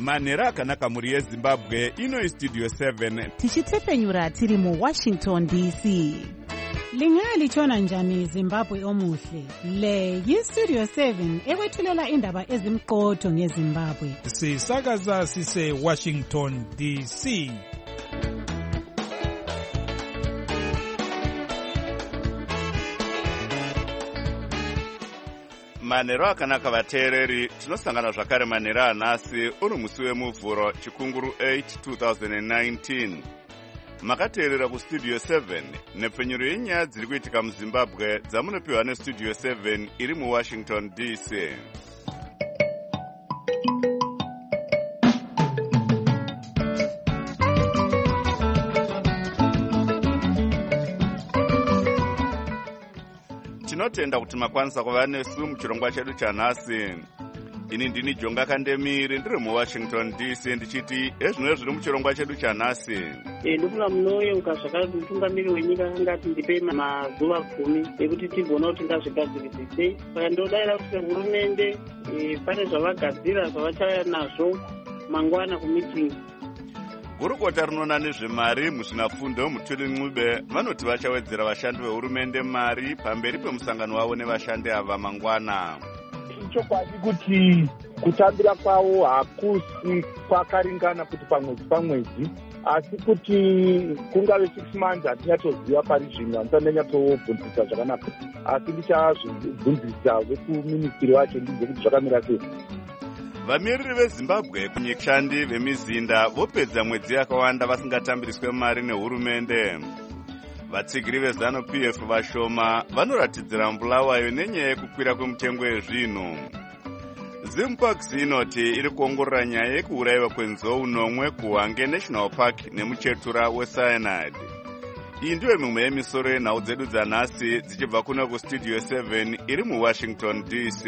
manhero akanaka mhuri yezimbabwe. Ino istudio 7 tichitepfenyura tiri muwashington dc. Lingalitshona njani Zimbabwe omuhle? Le yistudio 7 ekwethulela indaba ezimqotho ngeZimbabwe. Sisakaza sise Washington DC. manhero akanaka vateereri, tinosangana zvakare manhero anhasi uri musi wemuvhuro chikunguru 8 2019. Makateerera kustudio 7 nepfenyuro yenyaya dziri kuitika muzimbabwe dzamunopiwa nestudio 7 iri muwashington dc. Tinotenda kuti makwanisa kuva nesu muchirongwa chedu chanhasi. Ini ndini Jonga Kandemiri ndiri muwashington dc ndichiti ezvino zviri muchirongwa chedu chanhasi. Ndofuna munoyeuka zvakare mutungamiri wenyika angati ndipe mazuva 10 ekuti tigona kuti ngazvigadzirise sei. Saka ndodayira kuti hurumende pane zvavagadzira zvavachauya nazvo mangwana kumitingi. Gurukota rinoona nezvemari muzvinafundo Mutuli Ncube vanoti vachawedzera vashandi vehurumende mari pamberi pemusangano wavo nevashandi ava mangwana. Chokwadi kuti kutambira kwavo hakusi kwakaringana kuti pamwedzi asi kuti kungave 6 months hatinyatsoziva pari zvino, handisanyatsobvunzisa zvakanaka, asi ndichazvibvunzisa vekuministiri wacho ndize kuti zvakamira sei. Vamiriri veZimbabwe kunyikshandi vemizinda vopedza mwedzi yakawanda vasingatambiriswe mari nehurumende. Vatsigiri veZANU-PF vashoma vanoratidzira mbulawayo nenyaya yekukwira kwemutengo yezvinhu. Zimparks inoti iri kuongorora nyaya yekuurayiwa kwenzou nomwe kuHwange National Park nemuchetura weCyanide. Iyi ndiyo mimwe yemisoro yenhau dzedu dzanhasi dzichibva kuno kustudio 7 iri muwashington dc.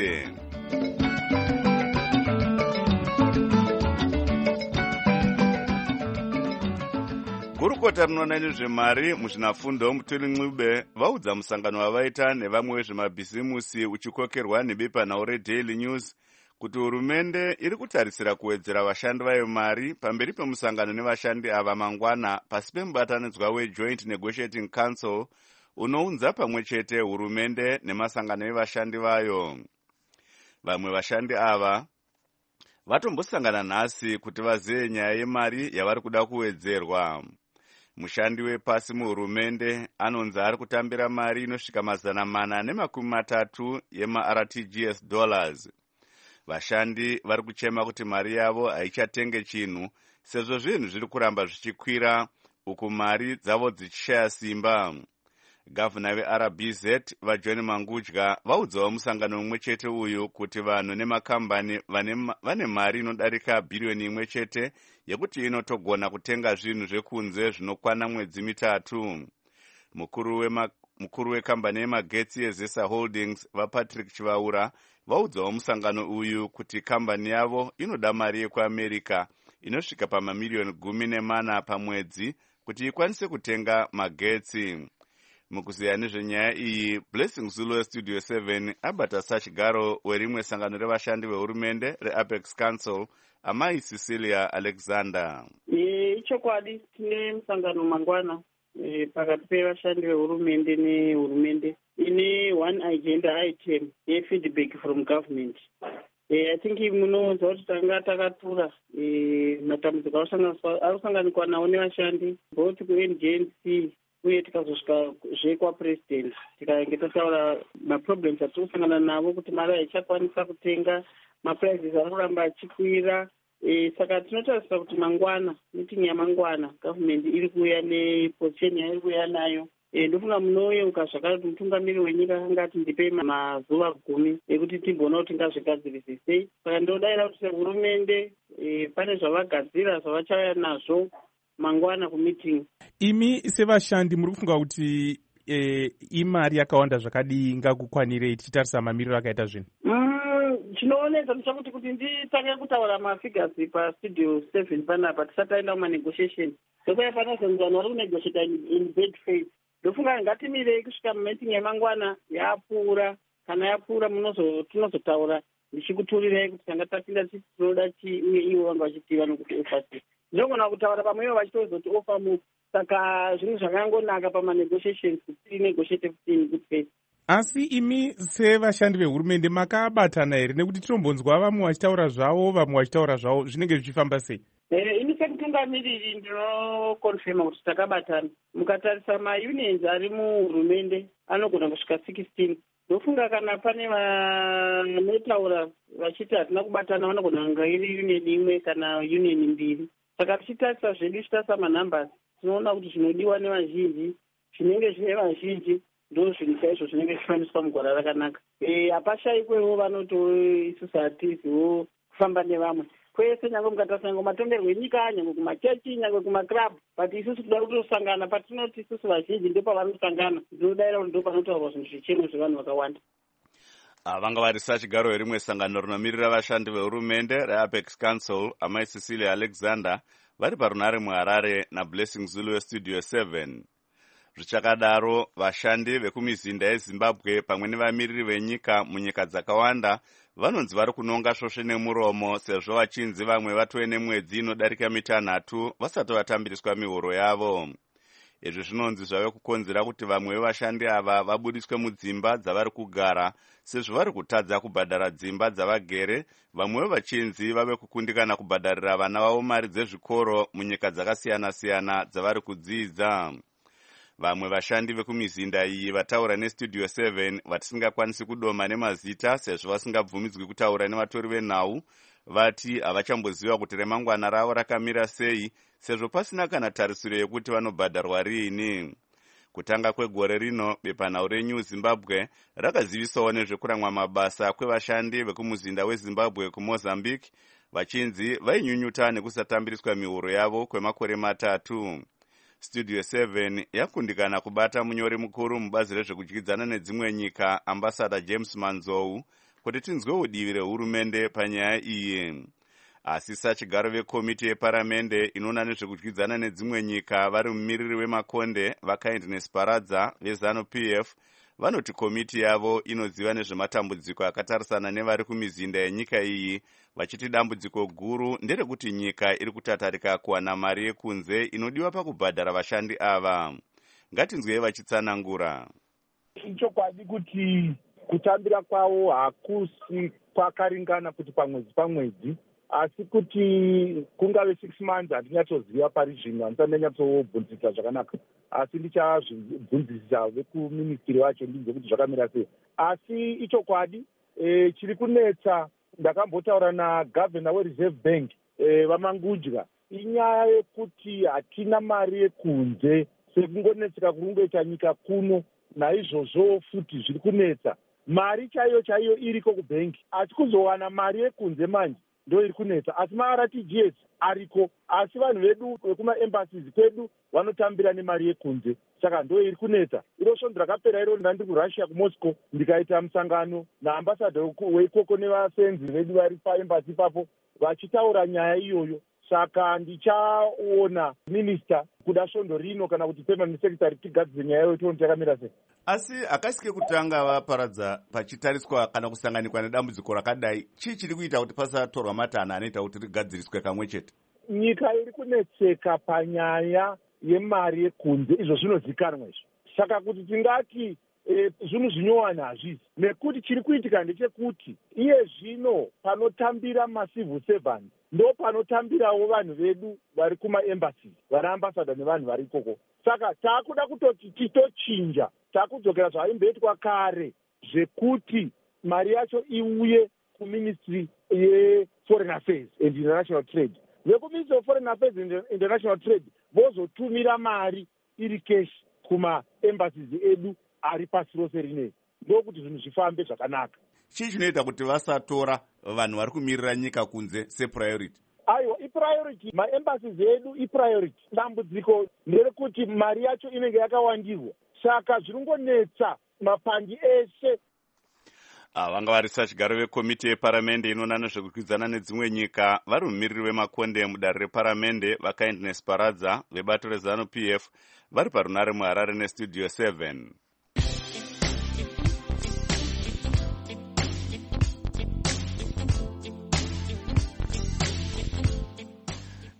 Gurukota rinoona nezvemari muzvinafundo Mutuli Ncube vaudza musangano wavaita nevamwe vezvemabhizimusi uchikokerwa nebepanhau reDaily News kuti hurumende iri kutarisira kuwedzera vashandi vayo mari pamberi pemusangano nevashandi ava mangwana pasi pemubatanidzwa weJoint Negotiating Council unounza pamwe chete hurumende nemasangano evashandi vayo. Vamwe vashandi ava vatombosangana nhasi kuti vazive nyaya yemari yavari kuda kuwedzerwa. Mushandi wepasi muhurumende anonzi ari kutambira mari inosvika $430 yemaRTGS dollars. Vashandi vari kuchema kuti mari yavo haichatenge chinhu sezvo zvinhu zviri kuramba zvichikwira uku mari dzavo dzichishaya simba. Gavhuna veRBZ vaJohn Mangudya vaudzawo musangano umwe chete uyu kuti vanhu nemakambani vane mari inodarika bhiriyoni imwe chete yekuti inotogona kutenga zvinhu zvekunze zvinokwana mwedzi 3. Mukuru wekambani yemagetsi yeZesa Holdings vaPatrick Chivaura vaudzawo musangano uyu kuti kambani yavo inoda mari yekuAmerica inosvika pamamiliyoni 14 pamwedzi kuti ikwanise kutenga magetsi. Mukuziya nezvenyaya iyi, Blessing Zulu westudio 7 abata sachigaro werimwe sangano revashandi vehurumende reApex Council, Amai Cecilia Alexander. Ichokwadi tine musangano mangwana pakati pevashandi vehurumende nehurumende ine one agenda item yefeedback from government. I think munoudza kuti tanga takatura matambudziko akusanganikwa nawo nevashandi both kuNGNC uye tikazosvika zvekwapresident tikaenge tataura maproblems atiri kusangana navo kuti mari haichakwanisa kutenga, maprices ari kuramba achikwira. Saka tinotarisira kuti mangwana, meeting yamangwana, government iri kuuya neposition yairi kuuya nayo. Ndofunga munoyeuka zvakare kuti mutungamiri wenyika angati ndipe mazuva 10 ekuti tigona kuti ngazvigadzirise sei. Saka ndodayira kuti hurumende pane zvavagadzira zvavachauya nazvo mangwana kumitingi. Imi sevashandi muri kufunga kuti imari yakawanda zvakadii ngakukwanirei tichitarisa mamiriro akaita zvinhu? Chinoonesa ndechakuti kuti nditange kutaura mafigures pastudio 7 panapa tisataenda kumanegotiation. Ndokuya panozonzwana vari kunegotiata in bad faith. Ndofunga ngatimirei kusvika mumeeting yemangwana yapfuura. Kana yapfuura tunozotaura ndichikuturirai kuti tanga tapinda titi tinoda chii uye ivo vanga vachitiva nokuti ofa chii. Ndinogona kutaura pamwe ivo vachitozoti ofa mu. Saka zvinhu zvakangonaka pamanegotiations kuti tinegotiate 15 good faith. Asi imi sevashandi vehurumende makabatana here, nekuti tinombonzwa vamwe vachitaura zvavo vamwe vachitaura zvavo, zvinenge zvichifamba sei? Ini sekutungamiriri ndinokonfirma kuti takabatana. Mukatarisa maunions ari muhurumende anogona kusvika 16. Ndofunga kana pane vanotaura vachiti hatina kubatana vanogona kunga iri union imwe kana union mbiri. Saka tichitarisa zvedu tichitarisa manumbers tinoona kuti zvinodiwa nevazhinji zvinenge zvine vazhinji ndo zvinhu chaizvo zvinenge zvifaniswa mugwara rakanaka. Hapashayikwewo vanoto isusu hatiziwo kufamba nevamwe kwese, nyange mukatarisa nyange matongerwo enyika, nyange kumachechi, nyange kumaklabhu, but isusu toda kutosangana patinoti isusu vazhinji ndo pavanosangana, ndinodaira kuti ndo panotaurwa zvinhu zvicheno zvevanhu vakawanda. Vanga varisa chigaro rimwe sangano rinomirira vashandi vehurumende reApex Council, amai Cecilia Alexander vari parunare muHarare naBlessing Zulu weStudio 7. Zvichakadaro, vashandi vekumizinda yeZimbabwe pamwe nevamiriri venyika munyika dzakawanda vanonzi vari kunonga svosve nemuromo sezvo vachinzi vamwe vatove nemwedzi inodarika mitanhatu vasati vatambiriswa mihoro yavo. Izvi zvinonzi zvave kukonzera kuti vamwe vevashandi ava vabudiswe mudzimba dzavari kugara sezvo vari kutadza kubhadhara dzimba dzavagere, vamwewo vachinzi vave kukundikana kubhadharira vana vavo mari dzezvikoro munyika dzakasiyana-siyana dzavari kudzidza. Vamwe vashandi vekumizinda iyi vataura neStudio 7 vatisingakwanisi kudoma nemazita sezvo vasingabvumidzwi kutaura nevatori venhau, vati havachamboziva kuti remangwana ravo rakamira sei sezvo pasina kana tarisiro yekuti vanobhadharwa riini. Kutanga kwegore rino, bepanhau reNew Zimbabwe rakazivisawo nezvekuramwa mabasa kwevashandi vekumuzinda weZimbabwe kuMozambique, vachinzi vainyunyuta nekusatambiriswa mihoro yavo kwemakore 3. Studio 7 yakundikana kubata munyori mukuru mubazi rezvekudyidzana nedzimwe nyika, Ambassador James Manzou, kuti tinzwe udivi rehurumende panyaya iyi. Asi sachigaro vekomiti yeparamende inoona nezvekudyidzana nedzimwe nyika vari mumiriri wemakonde vaKindness Paradza veZANU-PF vanoti komiti yavo inoziva nezvematambudziko akatarisana nevari kumizinda yenyika iyi, vachiti dambudziko guru nderekuti nyika iri kutatarika kuwana mari yekunze inodiwa pakubhadhara vashandi ava. Ngatinzwei vachitsanangura. Ichokwadi kuti kutambira kwavo hakusi kwakaringana kuti pamwedzi, asi kuti kungave 6 months handinyachoziva pari zvino, handisandanyatsobvunzisa zvakanaka, asi ndichazvibvunzisa vekuministiri wacho ndinze kuti zvakamira sei. Asi ichokwadi chiri kunetsa, ndakambotaura nagavhena weReserve Bank vaMangudya, inyaya yekuti hatina mari yekunze sekungonetseka kurungoita nyika kuno, naizvozvo futi zviri kunetsa. Mari chaiyo iriko kubhengi, asi kuzowana mari yekunze manje ndo iri kunetsa. Asi maRTGS ariko, asi vanhu vedu vekumaembassies kwedu vanotambira nemari yekunze, saka ndo iri kunetsa. Iro svondo rakapera iro ndandiri kuRussia kuMoscow, ndikaita musangano naambassador weikoko nevasenzi vedu vari paembassy ipapo vachitaura nyaya iyoyo. Saka ndichaona minista kuda svondo rino kana kuti permanent secretary tigadzire nyaya iyoyo tione yakamira sei. Asi akasike kutanga vaparadza pachitariswa kana kusanganikwa nedambudziko rakadai, chii chiri kuita kuti pasatorwa matanho anoita kuti rigadziriswe kamwe chete? Nyika iri kunetseka panyaya yemari yekunze, izvo zvinozikanwa izvo. Saka kuti tingati zvinhu zvinyowani hazvisi, nekuti chiri kuitika ndechekuti iye zvino panotambira macivil servants ndo panotambirawo vanhu vedu vari kumaembassies, vana ambassador nevanhu vari ikoko. Saka taakuda kutoti titochinja, taakudzokera zvaimboitwa kare zvekuti mari yacho iuye kuministry yeForeign Affairs and International Trade. Vekuministry of Foreign Affairs and International Trade vozotumira mari iri cash kumaembassies edu ari pasi rose rineri, ndokuti zvinhu zvifambe zvakanaka. Chii chinoita kuti vasatora vanhu vari kumirira nyika kunze sepriority? Aiwa, ipriority, maembassies edu ipriority. Dambudziko nderekuti mari yacho inenge yakawandirwa, saka zviringonetsa mapandi ese. Vanga varisa chigaro vekomiti yeparamende inoona nezvekudyidzana nedzimwe nyika vari mumiriri wemakonde mudare reparamende vaKindness Paradza vebato reZANU-PF vari parunare muHarare neStudio 7.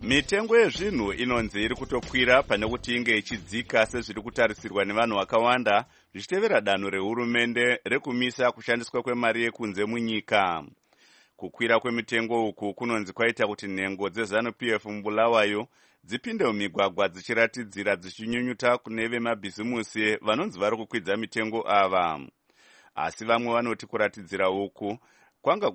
Mitengo yezvinhu inonzi iri kutokwira pane kuti inge ichidzika sezviri kutarisirwa nevanhu vakawanda zvichitevera danho rehurumende rekumisa kushandiswa kwemari yekunze munyika. Kukwira kwemitengo uku kunonzi kwaita kuti nhengo dzeZANU-PF muBulawayo dzipinde mumigwagwa dzichiratidzira dzichinyunyuta kune vemabhizimusi vanonzi vari kukwidza mitengo ava. Asi vamwe vanoti kuratidzira uku kwanga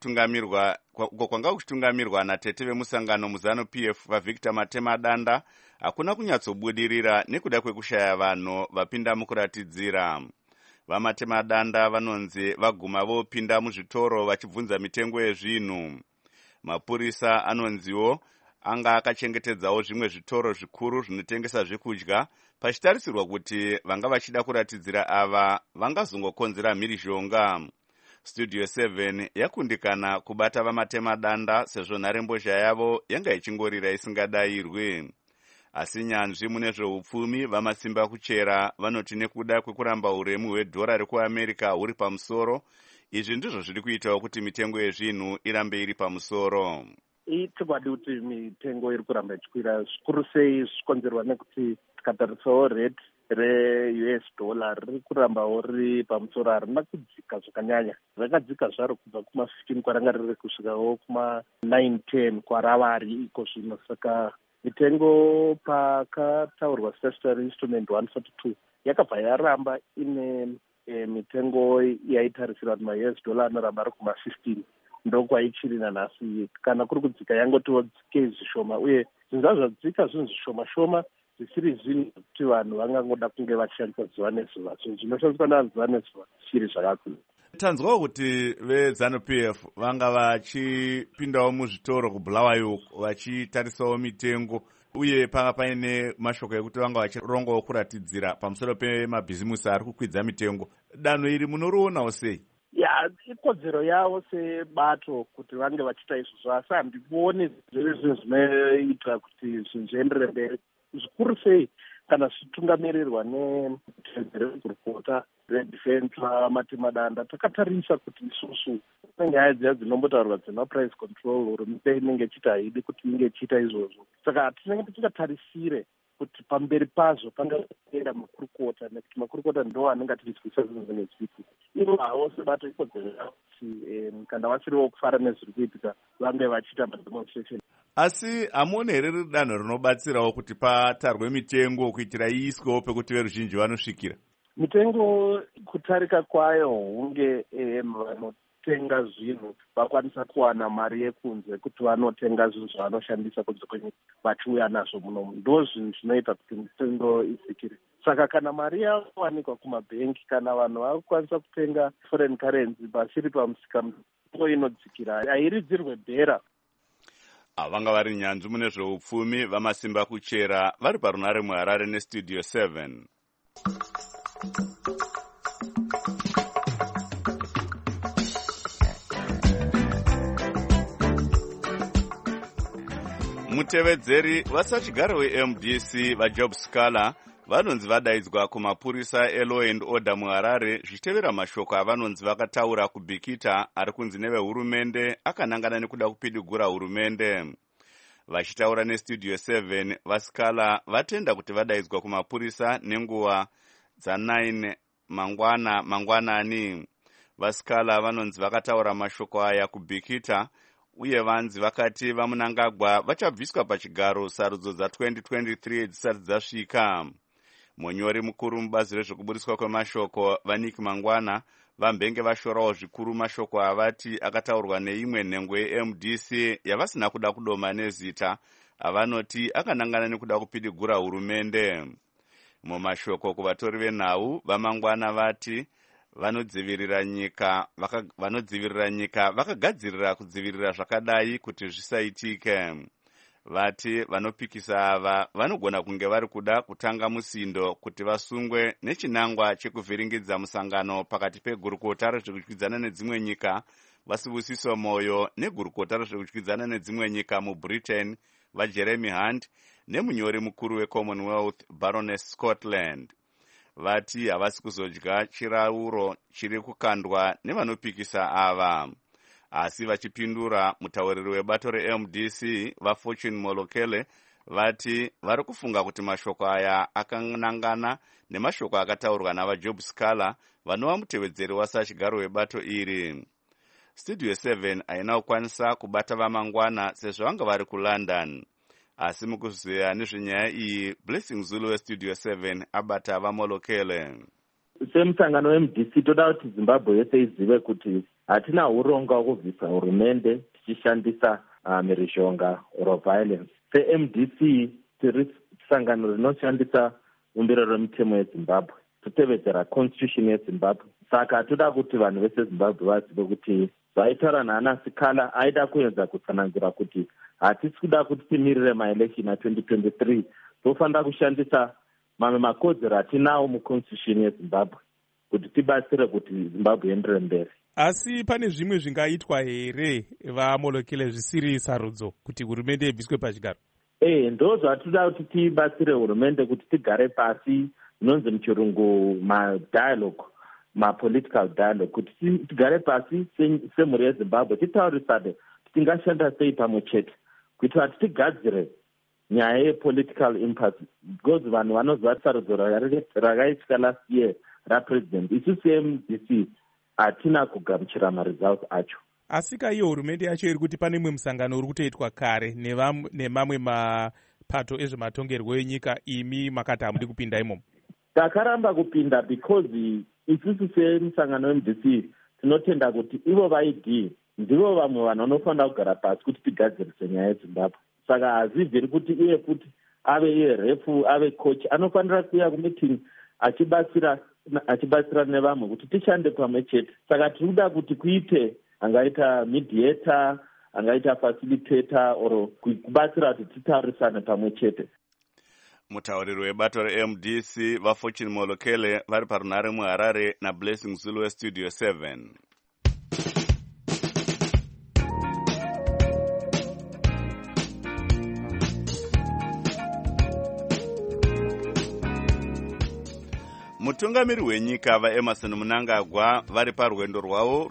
kuchitungamirwa natete vemusangano muZANU-PF vaVictor Matemadanda hakuna kunyatsobudirira nekuda kwekushaya vanhu vapinda mukuratidzira. VaMatemadanda vanonzi vaguma vopinda muzvitoro vachibvunza mitengo yezvinhu. Mapurisa anonziwo anga akachengetedzawo zvimwe zvitoro zvikuru zvinotengesa zvekudya pachitarisirwa kuti vanga vachida kuratidzira ava vangazongokonzera mhirizhonga. Studio 7 yakundikana kubata vaMatemadanda sezvo nharembozha yavo yanga ichingorira isingadayirwi. Asi nyanzvi mune zveupfumi vamasimba kuchera vanoti nekuda kwekuramba uremu hwedhora rekuAmerica huri pamusoro, izvi ndizvo zviri kuitawo kuti mitengo yezvinhu irambe iri pamusoro. Chokwadi kuti mitengo iri kuramba ichikwira zvikuru sei zvichikonzerwa nekuti tikatarisawo rate re-US dollar riri kurambawo riri pamusoro, harina kudzika zvakanyanya. Rakadzika zvaro kubva kuma-15 kwaranga riri kusvikawo kuma-9-10 kwaravari iko zvino. Saka mitengo pakataurwa statutory instrument 142 yakabva yaramba ine mitengo yaitarisirwa kuti ma-US dollar anoramba ari kuma-15. Ndokwaichiri nanhasi. Kana kuri kudzika yangotiwo dzike zvishoma, uye zvinhu zvadzika zvinhu zvishoma shoma zvisiri zvinhu kuti vanhu vangangoda kunge vachishandisa zuva nezuva. Zvinhu zvinoshandiswa nazuva nezuva zvisiri zvakakura. Tanzwawo kuti veZANU-PF vanga vachipindawo muzvitoro kuBulawayo vachitarisawo mitengo, uye panga paine mashoko ekuti vanga vachirongawo kuratidzira pamusoro pemabhizimusi ari kukwidza mitengo. Danho iri munorionawo sei? Ikodzero yavo sebato kuti vange vachiita izvozvo, asi handikuoni zviri zvinhu zvinoita kuti zvinhu zvienderere mberi. Zvikuru sei kana zvichitungamirirwa negurukota redefense vaMatemadanda, takatarisa kuti isusu nyaya dziya dzinombotaurwa dzemaprice control hurumende inenge ichita haidi kuti inge ichiita izvozvo. Saka tinenge tichingatarisire kuti pamberi pazvo pangaenda makurukota, nekuti makurukota ndo anenge atichizwisa zvinhu zvine zviki. Ivo havo sebato ikodzero yavo kuti kana vasiriwo kufara nezviri kuitika vange vachiita mademonstration. Asi hamuoni here riri danho rinobatsirawo kuti patarwe mitengo kuitira iiswewo pekuti veruzhinji vanosvikira? Mitengo kutarika kwayo hunge vanotenga zvinhu vakwanisa kuwana mari yekunze kuti vanotenga zvinhu zvavanoshandisa kunze kwenyika vachiuya nazvo munomu. Ndo zvinhu zvinoita kuti mitengo idzikire. Saka kana mari yawanikwa kumabhengi, kana vanhu vakukwanisa kutenga foreign currency vasiri pamusika, mitengo inodzikira, hairidzirwe bhera. Vanga vari nyanzvi mune zveupfumi vamasimba kuchera vari parunare muHarare neStudio 7. Mutevedzeri vasachigaro weMDC vaJob Scala vanonzi vadaidzwa kumapurisa eLaw and Order muHarare zvichitevera mashoko avanonzi vakataura kuBikita ari kunzi nevehurumende akanangana nekuda kupidigura hurumende. Vachitaura neStudio 7, vaScala vatenda kuti vadaidzwa kumapurisa nenguva dza9 mangwanani. VaScala vanonzi vakataura mashoko aya kuBikita, uye vanzi vakati vaMunangagwa vachabviswa pachigaro sarudzo dza2023 dzisati dzasvika. Munyori mukuru mubazi rezvekubudiswa kwemashoko vaNick Mangwana vambenge vashorawo zvikuru mashoko avati akataurwa neimwe nhengo yeMDC yavasina kuda kudoma nezita, avanoti akanangana nekuda kupidigura hurumende. Mumashoko kuvatori venhau vaMangwana vati vanodzivirira nyika vakagadzirira kudzivirira zvakadai kuti zvisaitike. Vati vanopikisa ava vanogona kunge vari kuda kutanga musindo kuti vasungwe nechinangwa chekuvhiringidza musangano pakati pegurukota rezvekudyidzana nedzimwe nyika vaSibusiso Moyo negurukota rezvekudyidzana nedzimwe nyika muBritain vaJeremy Hunt nemunyori mukuru weCommonwealth Baroness Scotland. Vati havasi kuzodya chirauro chiri kukandwa nevanopikisa ava. Asi vachipindura, mutauriri webato reMDC vaFortune Molokele vati vari kufunga kuti mashoko aya akanangana nemashoko akataurwa navaJob Scala vanova mutevedzeri wasachigaro webato iri. Studio 7 haina kukwanisa kubata vamangwana sezvo vanga vari kuLondon. Asi mukuziya nezvenyaya iyi, Blessing Zulu weStudio 7 abata vaMolokele. Semusangano weMDC toda kuti Zimbabwe yese izive kuti hatina uronga hwekubvisa hurumende tichishandisa mhirizhonga or violence. SeMDC tiri sangano rinoshandisa umbiro remitemo yeZimbabwe, totevedzera constitution yeZimbabwe. Saka toda kuti vanhu vese Zimbabwe vazive kuti zvaitaura naAna Scala aida kuedza kutsanangura kuti hatisi kuda kuti timirire maelection a2023, tofanira kushandisa mamwe makodzero atinawo muconstitution yeZimbabwe kuti tibatsire kuti Zimbabwe ienderere mberi. Asi pane zvimwe zvingaitwa here vaMolokele zvisiri sarudzo kuti hurumende ibviswe pachigaro? Ndo zvatoda kuti tibatsire hurumende kuti tigare pasi, inonzi muchirungu madialogue, mapolitical dialogue, kuti tigare pasi semhuri yeZimbabwe titaurisane kuti tingashanda sei pamwe chete kuitira kuti tigadzire nyaya yepolitical impasse, because vanhu vanoziva sarudzo rakaitika last year rapresident. Isu seMDC hatina kugamuchira maresults acho. Asika iyo hurumende yacho iri kuti pane mwe musangano uri kutoitwa kare nemamwe mapato ezvematongerwo enyika, imi makati hamudi kupinda imomo? Takaramba kupinda because isusu semusangano weMDC tinotenda kuti ivo vaID ndivo vamwe vanhu vanofanira kugara pasi kuti tigadzirise nyaya yeZimbabwe. Saka hazibviri kuti iye futi ave iye refu, ave coach, anofanira kuuya kumeeting achibatsira nevamwe kuti tishande pamwe chete. Saka tiri kuda kuti kuite angaita mediator, angaita facilitator, or kubatsira kuti titaurisane pamwe chete. Mutauriri webato reMDC vaFortune Molokele vari parunare muHarare naBlessing Zulu weStudio 7. Mutungamiri wenyika vaEmerson Mnangagwa vari parwendo rwavo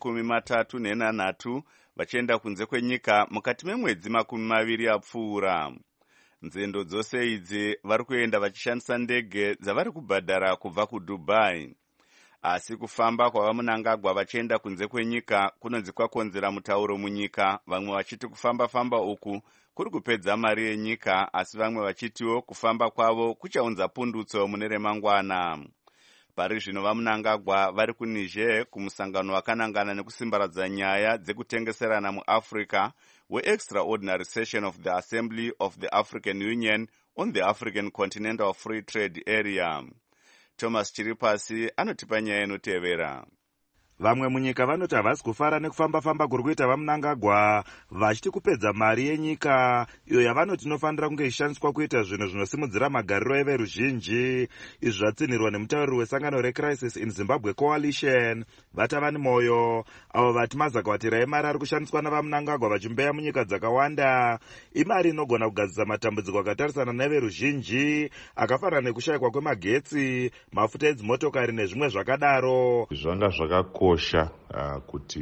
rwechi30 vachienda kunze kwenyika mukati memwedzi 20 apfuura. Nzendo dzose idzi vari kuenda vachishandisa ndege dzavari kubhadhara kubva kuDubai. Asi kufamba kwavaMnangagwa vachienda kunze kwenyika kunonzi kwakonzera mutauro munyika, vamwe vachiti kufamba uku kuri kupedza mari yenyika, asi vamwe vachitiwo kufamba kwavo kuchaunza pundutso mune remangwana. Pari zvino vaMnangagwa vari kuNiger kumusangano wakanangana nekusimbaradza nyaya dzekutengeserana muAfrica we-Extraordinary Session of the Assembly of the African Union on the African Continental Free Trade Area. Thomas Chiripasi anotipa nyaya inotevera. Vamwe munyika vanoti havasi kufara nekufamba kuri kuita vaMnangagwa, vachiti kupedza mari yenyika iyo yavanoti inofanira kunge ishandiswa kuita zvinhu zvinosimudzira magariro everuzhinji. Izvi zvatsinirwa nemutauriri wesangano reCrisis in Zimbabwe Coalition Vatavani Moyo, avo vati mazakavatira emari ari kushandiswa navaMnangagwa vachimbeya munyika dzakawanda imari inogona kugadzisa matambudziko akatarisana neveruzhinji akafanana nekushayikwa kwemagetsi, mafuta edzimotokari nezvimwe zvakadaro. Zvanga zvakakosha kuti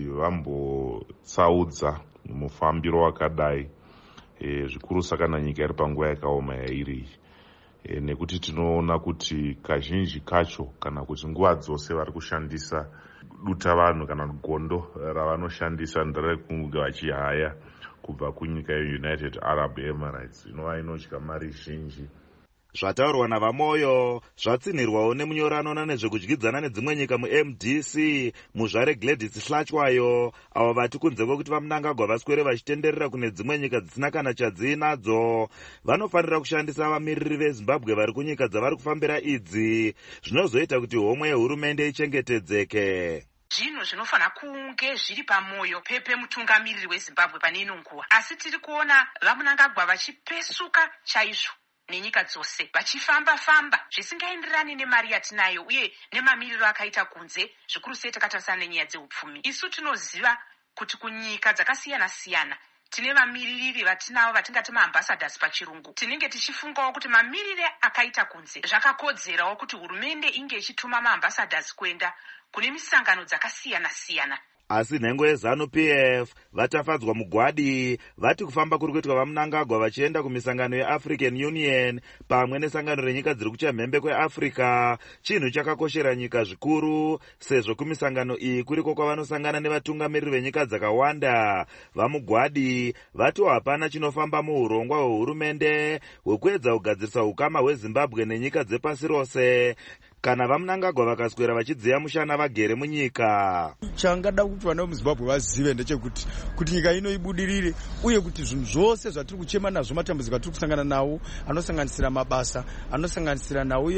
vambotsaudza mufambiro wakadai, zvikuru sakana nyika iri panguva yakaoma yairi, nekuti tinoona kuti kazhinji kacho kana kuti nguva dzose vari kushandisa dutavanhu kana gondo ravanoshandisa nderekunge vachihaya kubva kunyika yeUnited Arab Emirates inova inotya mari zhinji. Zvataurwa navaMoyo zvatsinirwawo nemunyoranona nezvekudyidzana nedzimwe nyika muMDC muzvare Gladys Hlachwayo, avo vati kunze kwekuti vaMnangagwa vaswere vachitenderera kune dzimwe nyika dzisina kana chadzinadzo, vanofanira kushandisa vamiriri veZimbabwe vari kunyika dzavari kufambira idzi, zvinozoita kuti homwe yehurumende ichengetedzeke. Zvinhu zvinofanira kunge zviri pamoyo pemutungamiriri weZimbabwe pane ino nguva, asi tiri kuona vaMnangagwa vachipesuka chaizvo nenyika dzose, vachifamba zvisingaenderani nemari yatinayo uye nemamiriro akaita kunze, zvikuru sei takatarisana nenyaya dzeupfumi. Isu tinoziva kuti kunyika dzakasiyana-siyana tine vamiriri vatinavo vatingati maambassadors pachirungu. Tinenge tichifungawo kuti mamirire akaita kunze zvakakodzerawo kuti hurumende inge ichituma maambassadors kuenda kune misangano dzakasiyana-siyana. asi nhengo yeZANU-PF vatafadzwa mugwadi vati kufamba kuri kuitwa vaMnangagwa vachienda kumisangano yeAfrican Union pamwe nesangano renyika dziri kuchamhembe kweAfrica chinhu chakakoshera nyika zvikuru, sezvo kumisangano iyi kuriko kwavanosangana nevatungamiriri venyika dzakawanda. VaMugwadi vati hapana chinofamba muurongwa hwehurumende hwekuedza kugadzirisa ukama hweZimbabwe nenyika dzepasi rose kana vaMnangagwa vakaswera vachidziya mushana vagere munyika. Changada kuti vana vemuZimbabwe vazive ndechekuti nyika ino ibudirire uye kuti zvinhu zvose zvatiri kuchema nazvo, matambudziko atiri kusangana nawo anosanganisira mabasa, anosanganisira nawo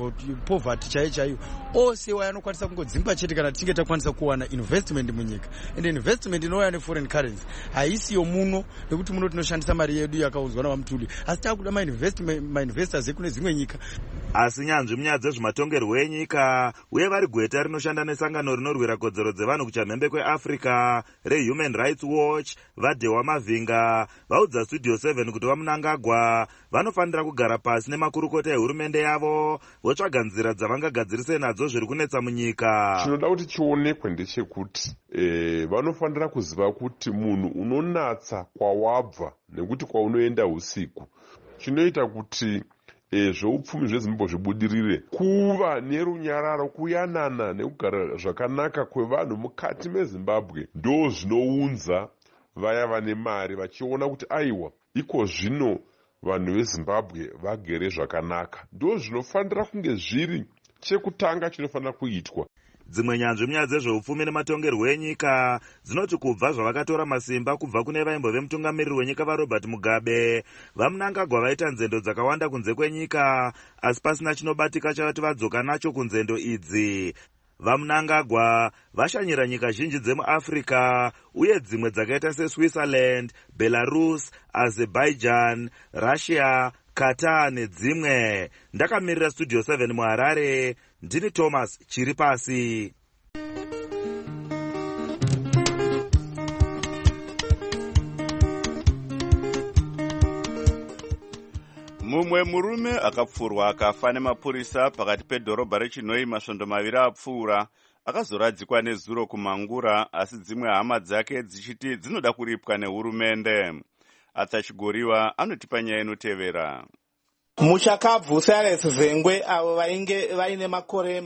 poverty chaiyo ose anokwanisa kungodzimba chete kana tichinge takwanisa kuwana investment munyika. And investment inouya neforeign currency haisi yomuno, nekuti muno tinoshandisa mari yedu yakaudzwa navaMutuli, asi takuda mainvestors ekune dzimwe nyika. Asi nyanzvi munyaya dzezvematongerwo enyika uye vari gweta rinoshanda nesangano rinorwira kodzero dzevanhu kuchamhembe kweAfrica reHuman Rights Watch vaDhewa Mavhinga vaudza Studio 7 kuti vaMnangagwa vanofanira kugara pasi nemakurukota ehurumende yavo votsvaga nzira dzavangagadzirise nadzo zviri kunetsa munyika. Chinoda kuti chionekwe ndechekuti vanofanira kuziva kuti munhu unonatsa kwawabva nekuti kwaunoenda usiku. Chinoita kuti zveupfumi zveZimbabwe zvibudirire kuva nerunyararo, kuyanana nekugara zvakanaka kwevanhu mukati meZimbabwe ndo zvinounza vaya vane mari vachiona kuti aiwa iko zvino vanhu veZimbabwe vagere zvakanaka. Ndo zvinofanira kunge zviri chekutanga chinofanira kuitwa. Dzimwe nyanzvi munyaya dzezveupfumi nematongerwo enyika dzinoti kubva zvavakatora masimba kubva kune vaimbo vemutungamiriri wenyika vaRobert Mugabe, vaMnangagwa vaita nzendo dzakawanda kunze kwenyika asi pasina chinobatika chavati vadzoka nacho kunzendo idzi. VaMnangagwa vashanyira nyika zhinji dzemuAfrica uye dzimwe dzakaita seSwitzerland, Belarus, Azerbaijan, Russia, Qatar nedzimwe. Ndakamirira Studio 7 muHarare, ndini Thomas Chiripasi. Mumwe murume akapfurwa akafa nemapurisa pakati pedhorobha reChinoi masvondo maviri apfuura akazoradzikwa nezuro kuMangura, asi dzimwe hama dzake dzichiti dzinoda kuripwa nehurumende. Atsachigoriwa anotipa nyaya inotevera. Muchakabvu Cyrus Zengwe avo vainge vaine makore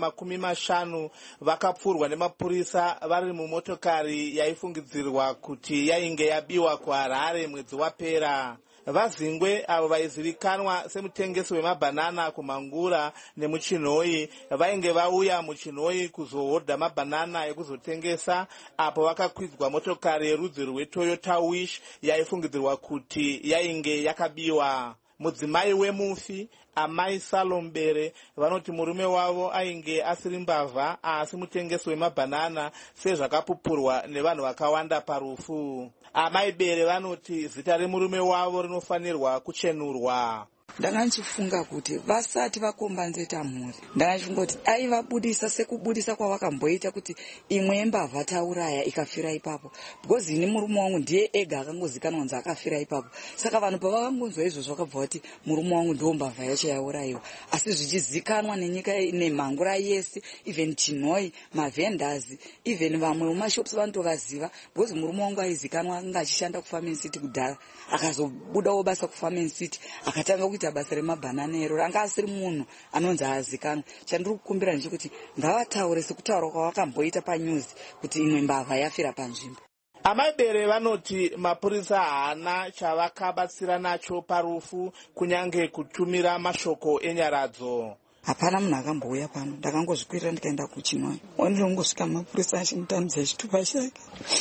50 vakapfurwa nemapurisa vari mumotokari yaifungidzirwa kuti yainge yabiwa kuHarare mwedzi wapera. VaZingwe avo vaizivikanwa semutengesi wemabhanana kuMangura nemuChinoi vainge vauya muChinoi kuzohodha mabhanana ekuzotengesa, apo vakakwidzwa motokari yerudzi rweToyota Wish yaifungidzirwa kuti yainge yakabiwa. Mudzimai wemufi Amai Salombere vanoti murume wavo ainge asiri mbavha asi mutengesi wemabhanana sezvakapupurwa nevanhu vakawanda parufu. Amai Bere vanoti zita remurume wavo rinofanirwa kuchenurwa. Ndanga ndichifunga kuti vasati vakombanzeta mhuri, ndanga ndichingoti aivabudisa sekubudisa kwavakamboita kuti imwe yembavha tauraya ikafira ipapo, because ini murume wangu ndiye ega akangozikanwa kunzi akafira ipapo. Saka vanhu pavakangonzwa izvozvo vakabva kuti murume wangu ndiwo mbavha yacho yaurayiwa, asi zvichizikanwa nenyika neMangura yese, even Chinoi, mavendors, even vamwe mumashops vanotovaziva, because murume wangu aizikanwa anga achishanda kuFarming City kudhara, akazobudawo basa kuFarming City akatanga kuita basa remabhanana ero, ranga asiri munhu anonzi azikanwa. Chandiri kukumbira ndechekuti ngavataure sekutaura kwavakamboita panews kuti imwe mbavha yafira panzvimbo. Amai Bere vanoti mapurisa haana chavakabatsira nacho parufu kunyange kutumira mashoko enyaradzo. Hapana munhu akambouya pano, ndakangozvikwirira ndikaenda kuChinoi. Ndongosvika mapurisa achimutambidza chitupa chake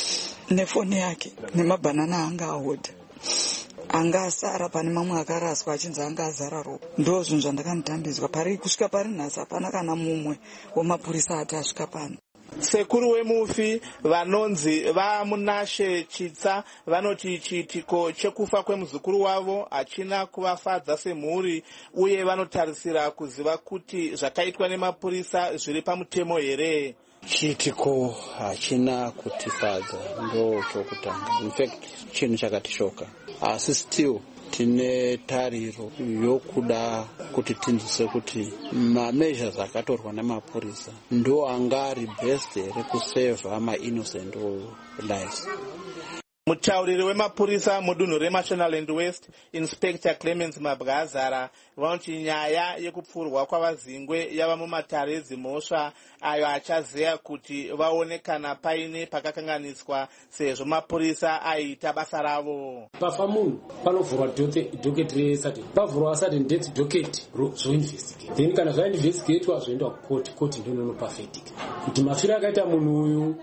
nefoni yake nemabhanana anga ahodha. Anga asara pane mamwe akaraswa achinzi anga azara ropa. Ndo zvinhu zvandakanotambidzwa pari kusvika pari nhasi hapana kana mumwe wemapurisa ati asvika pano. Sekuru wemufi vanonzi vaMunashe Chitsa vanoti chiitiko chekufa kwemuzukuru wavo hachina kuvafadza semhuri uye vanotarisira kuziva kuti zvakaitwa nemapurisa zviri pamutemo here. Chiitiko hachina kutifadza ndo chokutanga. In fact chinhu chakatishoka. Asi still tine tariro yokuda kuti tinzwise kuti mameasures akatorwa nemapurisa ndo anga ari best rekusevha mainnocent lives. Mutauriri wemapurisa mudunhu reMashonaland West, Inspector Clemens Mabwazara, vanoti nyaya yekupfurwa kwavazingwe yava mumatare edzimhosva ayo achazeya kuti vaone kana paine pakakanganiswa sezvo mapurisa aita basa ravo. Pafa munhu panovhurwa docket reSaturday, pavhurwa Sudden Death docket zvoinvestigate, then kana zvainvestigatwa zvoenda kukoti ndononopa verdict kuti mafiro akaita munhu uyu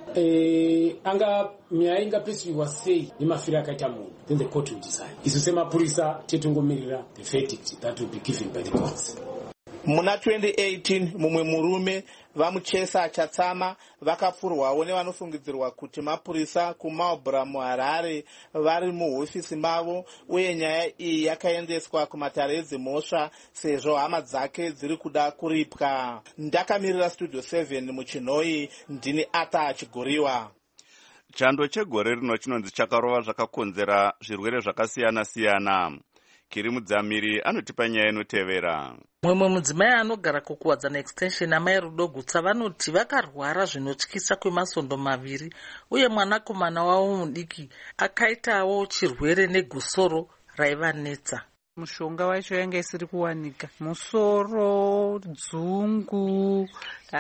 nyaya ingapisiwa sei nemafiro akaita munhu, then the court will decide. Isu semapurisa tetungomirira the verdict that will be given by the courts. Muna 2018 mumwe murume vamuchesa achatsama vakapfurwawo nevanofungidzirwa kuti mapurisa kuMarlborough muHarare vari muhofisi mavo, uye nyaya iyi yakaendeswa kumatare edzimhosva sezvo hama dzake dziri kuda kuripwa. Ndakamirira Studio 7 muChinoi, ndini Ata Chigoriwa. Chando chegore rino chinonzi chakarova zvakakonzera zvirwere zvakasiyana-siyana. Kiri Mudzamiri anotipa nyaya inotevera. Mumwe mudzimai anogara kukuwadzana extension amai Rudo Gutsa vanoti vakarwara zvinotyisa kwemasondo maviri, uye mwanakomana wavo mudiki akaitawo chirwere negusoro raivanetsa. Mushonga wacho yanga isiri kuwanika. Musoro, dzungu,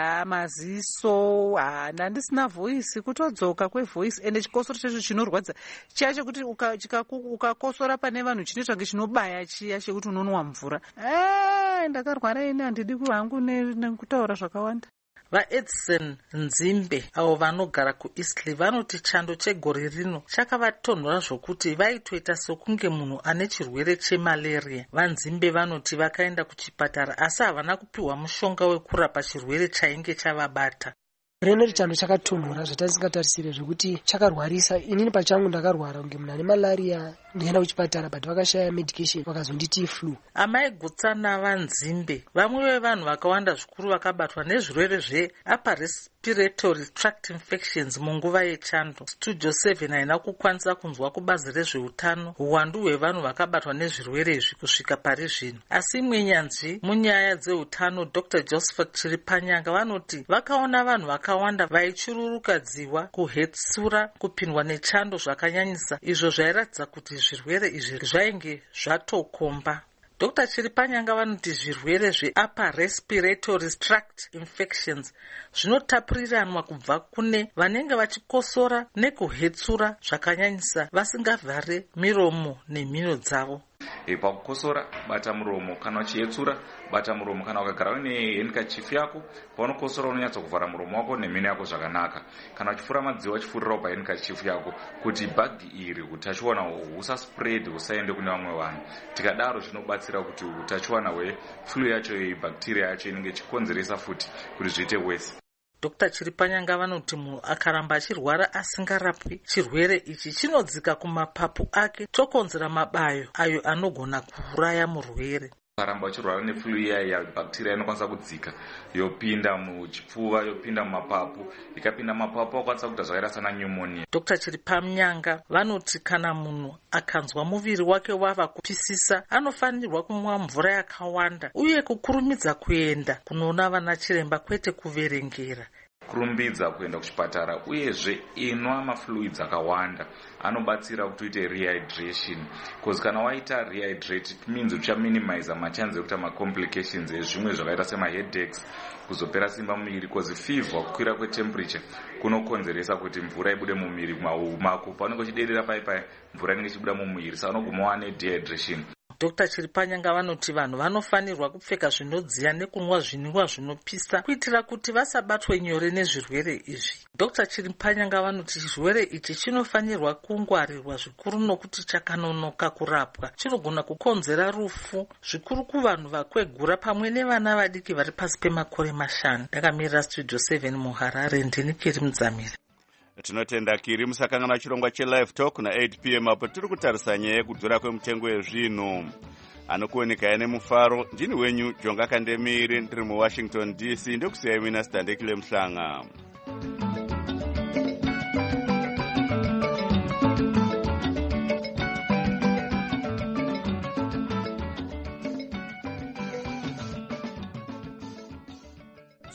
maziso, ndandisina voice, kutodzoka kwevoice, ende chikosoro chacho chinorwadza chacho kuti ukakosora pane vanhu chinoitwa ngechinovabaya chiya chekuti unonwa mvura. Ndakarwara ini handidi kuhangu nekutaura zvakawanda. VaEdson Nzimbe avo vanogara kuEastleigh vanoti chando chegore rino chakavatonhora zvokuti vaitoita sokunge munhu ane chirwere chemalaria. VaNzimbe vanoti vakaenda kuchipatara asi havana kupiwa mushonga wekurapa chirwere chainge chavabata. Reneri chando chakatonhora zvatasingatarisire zvekuti chakarwarisa. Inini pachangu ndakarwara kunge munhu ane malaria, ndikaenda kuchipatara but vakashaya medication vakazonditi flu. Amai Gutsa naVaNzimbe vamwe vevanhu vakawanda zvikuru vakabatwa nezvirwere zveupper respiratory tract infections munguva yechando. Studio 7 haina kukwanisa kunzwa kubazi rezveutano uwandu hwevanhu vakabatwa nezvirwere izvi kusvika pari zvino, asi imwe nyanzvi munyaya dzeutano Dr. Josephat Chiripanyanga vanoti vakaona vanhu vakawanda vaichururukadziwa, kuhetsura, kupindwa nechando zvakanyanyisa, izvo zvairatidza kuti zvirwere izvi zvainge zvatokomba. Dr. Chiripanyanga vanoti zvirwere zveupper respiratory tract infections zvinotapuriranwa kubva kune vanenge vachikosora nekuhetsura zvakanyanyisa vasingavhare miromo nemhino dzavo. Pakukosora bata muromo, kana uchihetsura bata muromo, kana ukagara une handkerchief yako paunokosora unonyatsa kuvhara muromo wako nemhino yako zvakanaka. Kana uchifura madziwa uchifurirawo pahandkerchief yako kuti bhagi iri utachiwana husaspread husaende kune vamwe vanhu. Tikadaro zvinobatsira kuti utachiwana hweflu yacho bhakteria yacho inenge ichikonzeresa futi kuti zviite worse. Dr. Chiripanyanga vanoti munhu akaramba achirwara asingarapwi chirwere ichi chinodzika kumapapu ake tokonzera mabayo ayo anogona kuuraya murwere. Ukaramba uchirwara neflu iya bhakteria inokwanisa kudzika yopinda muchipfuva, yopinda mumapapu, ikapinda mumapapu akwanisa kuita zvakaita sana pneumonia. Dr. Chiripanyanga vanoti kana munhu akanzwa muviri wake wava kupisisa anofanirwa kumwa mvura yakawanda uye kukurumidza kuenda kunoona vana chiremba kwete kuverengera. Kurumbidza kuenda kuchipatara uyezve inwa mafluids akawanda anobatsira kuti uite rehydration, because kana waita rehydrate it means uchaminimize machances ekuita macomplications ezvimwe zvakaita semaheadaches, kuzopera simba mumiri, because fever, kukwira kwetemperature kunokonzeresa kuti mvura ibude mumiri mako. Paunenge uchidedera paipai mvura inenge ichibuda mumiri, saka unogumawa nedehydration. Dr. Chiripanyanga vanoti vanhu vanofanirwa kupfeka zvinodziya nekunwa zvinwiwa zvinopisa kuitira kuti vasabatwe nyore nezvirwere izvi. Dr. Chiripanyanga vanoti chirwere ichi chinofanirwa kungwarirwa zvikuru nokuti chakanonoka kurapwa, chinogona kukonzera rufu zvikuru kuvanhu vakwegura pamwe nevana vadiki vari pasi pemakore 5. Ndakamirira Studio 7 muHarare, ndini Kiri Mudzamiri. Tinotenda Kiri musakangana chirongwa cheLive Talk na 8 p.m. apo tiri kutarisa nyaya yekudhura kwemitengo yezvinhu. Anokuoneka ine mufaro, ndini wenyu Jonga Kandemiri, ndiri muWashington DC, ndokusiyai mina Standekile Mhlanga.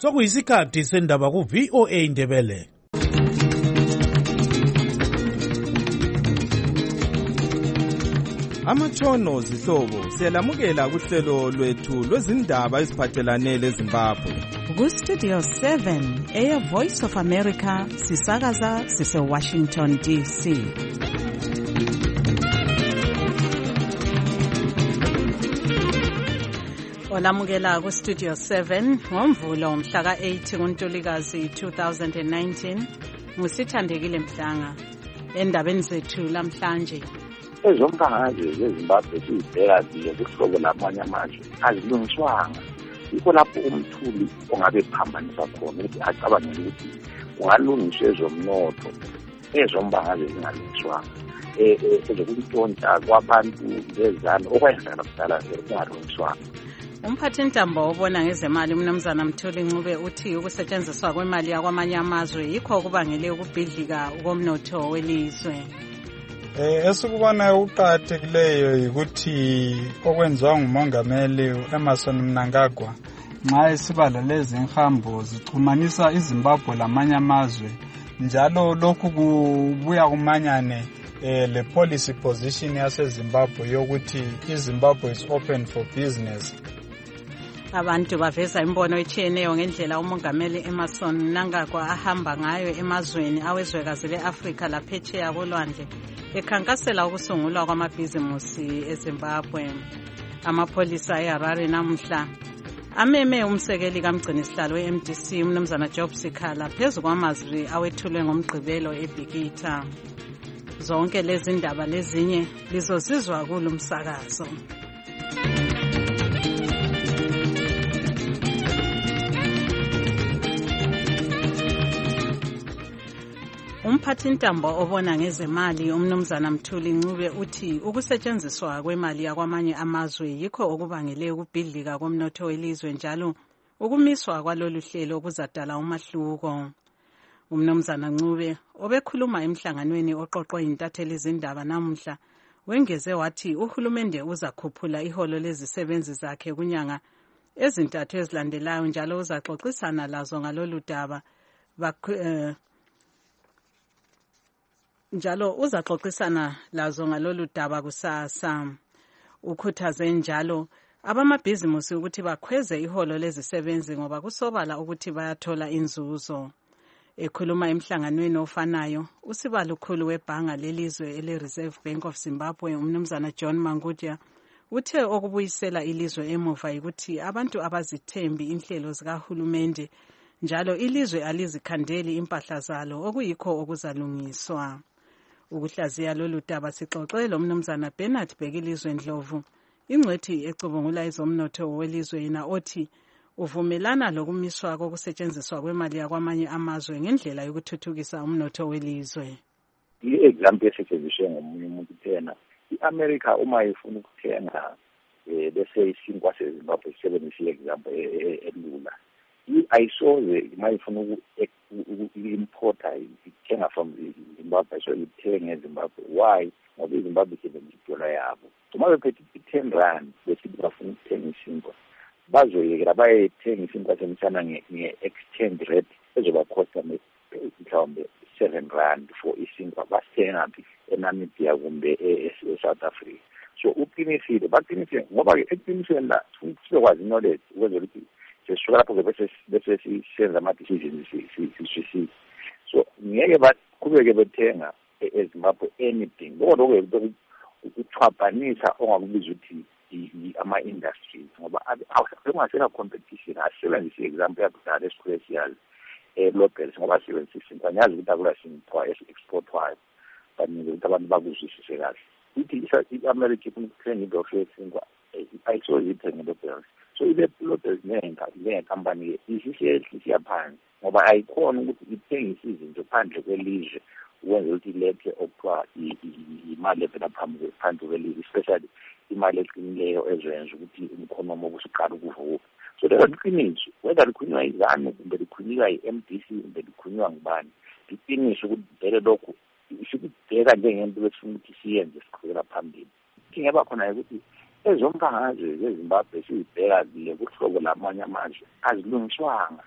sokuyisikhathi sendaba ku-VOA Indebele. Amatshono zihlobo siyalamukela kuhlelo lwethu lwezindaba eziphathelane leZimbabwe. Ku-Studio 7 Air Voice of America sisakaza sise-Washington DC. Olamukela ku-Studio 7 ngomvulo mhla ka-8 kuNtulikazi 2019 ngusithandekile Mhlanga. Endabeni zethu lamhlanje, ezomphakathi zeZimbabwe sizibheka ziye kuhlobo lamanye amazwe azilungiswanga. Yikho lapho umthuli ongabe phambanisa khona ukuthi acabangele ukuthi kungalungiswa ezomnotho, ezombangazwe zingalungiswanga. Ezokuntshontsha kwabantu bezana okwenzakala kudala kungalungiswanga. Umphathintambo obona ngezemali uMnumzana Mthuli Ncube uthi ukusetshenziswa kwemali yakwamanye amazwe yikho okubangele ukubhidlika komnotho welizwe. Esikubonayo ukuqakathekileyo yikuthi okwenziwa ngumongameli Emmerson Mnangagwa nxa esibala lezi nhambo zixhumanisa iZimbabwe lamanye amazwe, njalo lokhu kubuya kumanyane le policy position yaseZimbabwe yokuthi iZimbabwe is open for business. Abantu baveza imbono etshiyeneyo ngendlela umongameli Emmerson Mnangagwa ahamba ngayo emazweni awezwekazi le-Afrika laphetsheya kolwandle ekhankasela ukusungulwa kwamabhizimusi eZimbabwe. Amapholisa eHarare namuhla ameme umsekeli kamgcinisihlalo we-MDC uMnumzana Job Sikhala phezu kwamazwi awethulwe ngomgqibelo eBhikitha. Zonke lezi ndaba lezinye lizozizwa kulo msakazo. Umphathintambo obona ngezemali uMnumzana Mthuli Ncube uthi ukusetshenziswa kwemali yakwamanye amazwe yikho okubangele ukubhidlika komnotho welizwe, njalo ukumiswa kwalolu hlelo kuzadala umahluko. uMnumzana Ncube obekhuluma emhlanganweni oqoqwe yintatheli zindaba namuhla wengeze wathi uhulumende uzakhuphula iholo lezisebenzi zakhe kunyanga ezintathu ezilandelayo, njalo uzaxoxisana lazo ngalolu daba kusasa. Ukhuthaze njalo abamabhizimusi ukuthi bakhweze iholo lezisebenzi ngoba kusobala ukuthi bayathola inzuzo. Ekhuluma emhlanganweni ofanayo, usibalukhulu webhanga lelizwe ele-Reserve Bank of Zimbabwe uMnumzana John Mangudya uthe okubuyisela ilizwe emuva yikuthi abantu abazithembi inhlelo zikahulumende, njalo ilizwe alizikhandeli impahla zalo okuyikho okuzalungiswa. Ukuhlaziya lolu daba sixoxe loMnumzana Bernard Bhekilizwe Ndlovu, ingcwethi ecubungula ezomnotho welizwe, yena othi uvumelana lokumiswa kokusetshenziswa kwemali yakwamanye amazwe ngendlela yokuthuthukisa umnotho welizwe. I-example esetshenziswe ngomunye umuntu thena, i-America uma ifuna ukuthenga bese isinkwa seZimbabwe isebenzisa i-example elula. Ayisoze uma ifuna uku-importa ithenga from Zimbabwe, so ithenge eZimbabwe. Why? Ngoba iZimbabwe isebenzisa idola yabo. Uma bephethe i-R10 bese bafuna ukuthenga isinkwa, bazoyekela bayethenga isinkwa semisana nge-exchange rate ezobakhosta mhlawumbe R7 for isinkwa, basithengaphi eNamibia kumbe eSouth Africa. So uqinisile, baqinisile ngoba eqinisweni la sibekwazi knowledge ukwenzela ukuthi sisuka lapho bese sisenza ama-decisions siswisise. So ngeke baqhubeke bethenga eZimbabwe anything lokho ukuchwabanisa ongakubiza ukuthi ama-industries ngoba akungasela competition. Asebenzise i-example yakudala esikhule siyazi locals ngoba asebenzise isinkwa, ngiyazi ukuthi akula sinkwa esi-exportwayo, banike ukuthi abantu bakuzwisise kahle. Ithi i-America ifuna ukuthenga indosho yesinkwa ayisoze ithenge locals. So i-locals njengenkampani isihlisiya phansi ngoba ayikhona ukuthi ithengise izinto phandle kwelizwe ukwenzela ukuthi ilethe okuthiwa imali evela phandle kwelizwe, especially imali eqinileyo ezoyenza ukuthi umkhonomo kusiqala ukuvuka. So lelo liqiniso, whether likhulunywa izanu kumbe likhulunywa i-MDC kumbe likhulunywa ngubani, liqiniso ukuthi vele lokhu sikubheka njengento besifuna ukuthi siyenze siqhubekela phambili. Inkinga ebakhona ukuthi ezomphakathi zeZimbabwe sizibheka ziye kuhlobo lamanye amazwe azilungiswanga.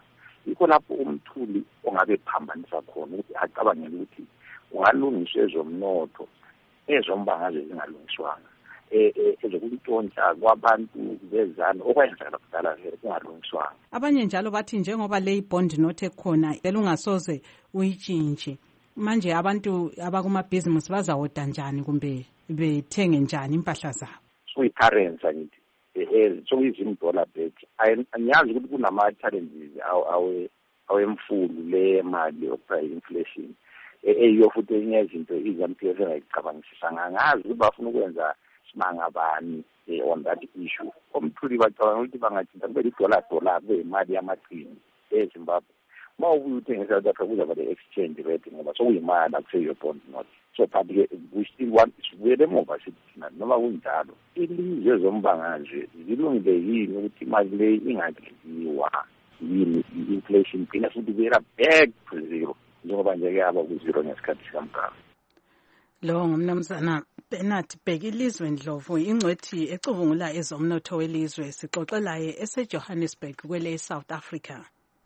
yikho lapho umthuli ongabe phambanisa khona ukuthi acabangele ukuthi kungalungiswa ezomnotho ezombangazwe zingalungiswanga ezokuntshontsha kwabantu bezana okwenzakala kudala kungalungiswanga. Abanye njalo bathi njengoba le bond note ekhona elungasoze uyitshintshe manje abantu abakumabhizinisi bazawoda njani kumbe bethenge njani impahla zabo? Soyi-currency ngithi sokuyizim-dollar back. Angiyazi ukuthi kunama-challenges awemfulu le mali inflation eyiyo futhi enye izinto iZANU-PF engayicabangisisanga. Angazi ukuthi bafuna ukwenza simanga bani on that issue. Omthuli bacabanga ukuthi bangathinta kube $dollar kube imali yamaqini eZimbabwe. Uma ubuye uthenge South Africa kuzaba le-exchange rate ngoba sokuyimali akuseyo bond note. So but we still want sibuyele emuva sithi noma kunjalo ilizwe zombangazwe zilungile yini ukuthi imali le ingadliwa yini i-inflation phina futhi kuyela back to zero njengoba nje-ke aba ku-zero ngesikhathi sikamgaba. Lo ngumnumzana Bernard Bheki Ndlovu, ingcwethi ecubungula ezomnotho welizwe, sixoxelaye eseJohannesburg kwele South Africa.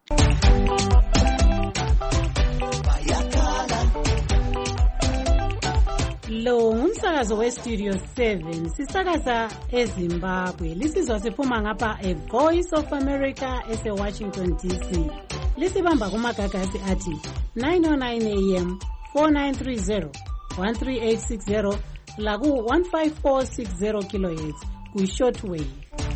Lo ngumsakazo weStudio 7 sisakaza eZimbabwe. Lisizwa siphuma ngapha eVoice of America eseWashington DC. Lisibamba kumagagasi athi 909 AM 4930 13860 laku 15460 kHz ku-short wave.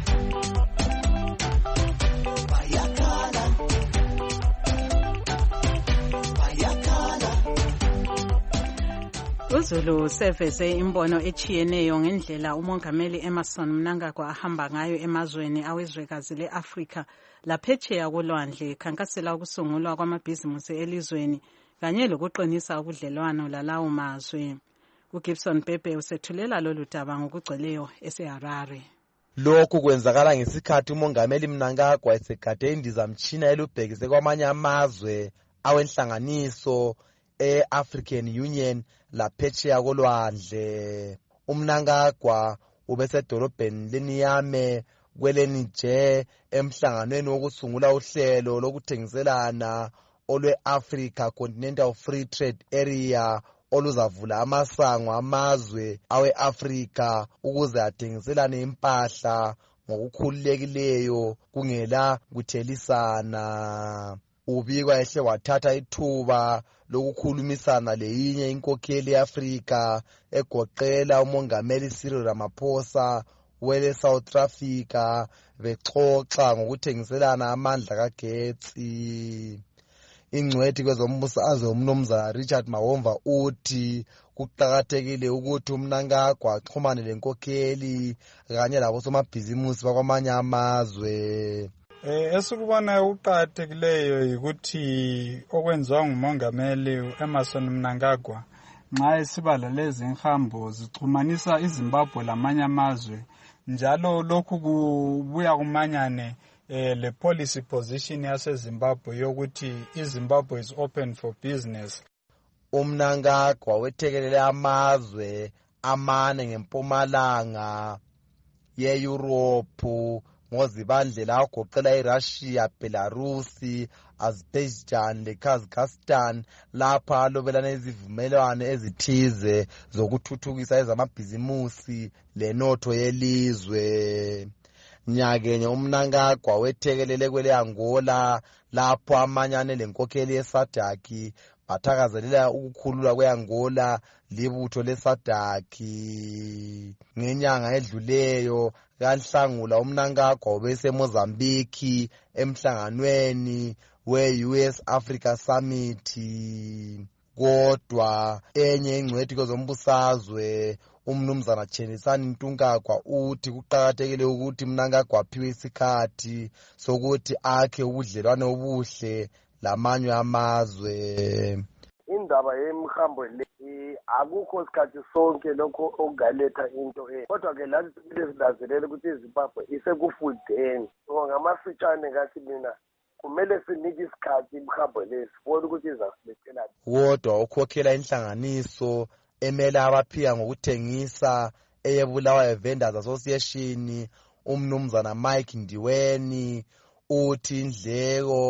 uZulu seveze imbono echiyeneyo ngendlela umongameli Emmerson Mnangagwa ahamba ngayo emazweni awezwekazi leAfrika laphetsheya kolwandle, khankasela ukusungulwa kwamabhizimusi elizweni kanye lokuqinisa ubudlelwano lalawo mazwe. uGibson Pepe usethulela lolu daba ngokugcweleyo eseHarare. Lokhu kwenzakala ngesikhathi umongameli Mnangagwa esegade indizamtshina elubhekise kwamanye amazwe awenhlanganiso e-African Union laphetsheya kolwandle. uMnangagwa ubesedolobheni leNiamey kweleNiger emhlanganweni wokusungula uhlelo lokuthengiselana olwe-Africa Continental Free Trade Area oluzavula amasango amazwe awe-Afrika ukuze athengiselane impahla ngokukhululekileyo kungela kuthelisana. Ubikwa ehle wathatha ithuba lokukhulumisana leyinye inkokheli ye-Afrika egoqela umongameli Cyril Ramaphosa wele South Africa bexoxa ngokuthengiselana amandla kagetsi. Ingcwethi kwezombusazwe umnumzana Richard Mawomva uthi kuqakathekile ukuthi uMnangagwa axhumane lenkokheli kanye labosomabhizimusi bakwamanye amazwe. Esikubona ukuqakathekileyo yikuthi okwenziwa ngumongameli Emmerson Mnangagwa nxa esiba lezi nhambo zixhumanisa iZimbabwe lamanye amazwe, njalo lokhu kubuya kumanyane le policy position yaseZimbabwe yokuthi iZimbabwe is open for business. uMnangagwa wethekelele amazwe amane ngempumalanga ye-Europe ngozibandlela agoqela iRussia, Belarus, Azerbaijan leKazakhstan lapha alobelana izivumelwano ezithize zokuthuthukisa ezamabhizimusi lenotho yelizwe. Nyakenye uMnangagwa wethekelele kwele Angola lapho amanyane lenkokheli yeSADC bathakazelela ukukhululwa kwe-Angola libutho leSADC. Ngenyanga edluleyo kaNhlangula uMnangagwa ubeseMozambique emhlanganweni we-US Africa Summit. Kodwa enye ingcwethi kwezombusazwe umnumzana Chenisani Ntungagwa uthi kuqakathekile ukuthi Mnangagwa aphiwe isikhathi sokuthi akhe ubudlelwano obuhle lamanye amazwe. Indaba yemhambo le akukho isikhathi sonke lokho okugaletha into kodwa ke lathi sizinanzelele ukuthi iZimbabwe isekufudeni. Ngamafitshane kathi mina kumele sinike isikhathi imhambo lesi sibone ukuthi izasilethelani. Kodwa ukhokhela inhlanganiso emele abaphika ngokuthengisa eyebulawayo Vendors Association umnumzana Mike Ndiweni uthi indleko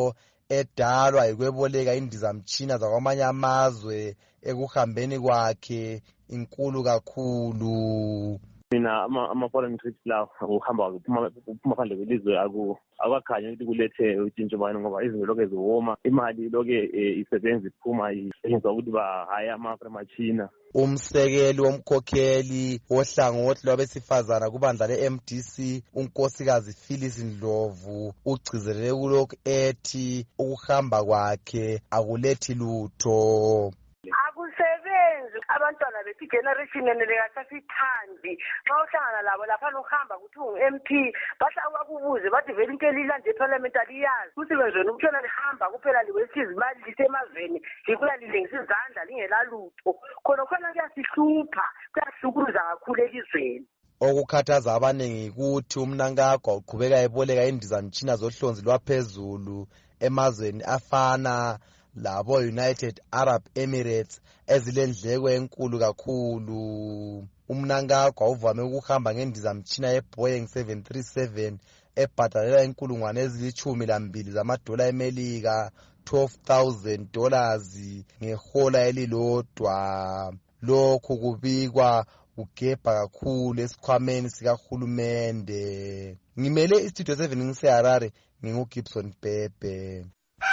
edalwa yikweboleka indizamtshina zakwamanye amazwe ekuhambeni kwakhe inkulu kakhulu. Mina ama-foreign trips la uhamba uphuma phandle kwelizwe akwakhanya ukuthi kulethe utshintsho bani ngoba izinto lokhu ziwoma, imali lokhu isebenza iphuma yenza ukuthi bahaya amafremachina. Umsekeli womkhokheli wohlangothi lwabesifazana kubandla le-MDC unkosikazi Phyllis Ndlovu ugcizelele kulokhu ethi ukuhamba kwakhe akulethi lutho. Abantwana bethu generation enelekasasithandi xa uhlangana labo lapha uhamba kuthi ungu-MP bahlala bakubuze bathi vele into elilande eparliament aliyazi umsebenzi wenu ukutshona lihamba kuphela liwesiza imali lisemazweni likuya lilengisa izandla lingelalutho khona kuyasihlupha kuyahlukuza kakhulu elizweni. Okukhathaza abaningi ukuthi uMnangagwa uqhubeka eboleka indizamtshina zohlonzi lwaphezulu emazweni afana labo United Arab Emirates ezilendleko enkulu kakhulu. uMnangagwa uvame ukuhamba ngendizamtshina ye-Boeing 737 ebhadalela inkulungwane ezili-12 zamadola emelika, $12,000 ngehola elilodwa. Lokhu kubikwa kugebha kakhulu esikhwameni sikahulumende. Ngimele istudio 7 ngiseHarare, nginguGibson Bhebhe.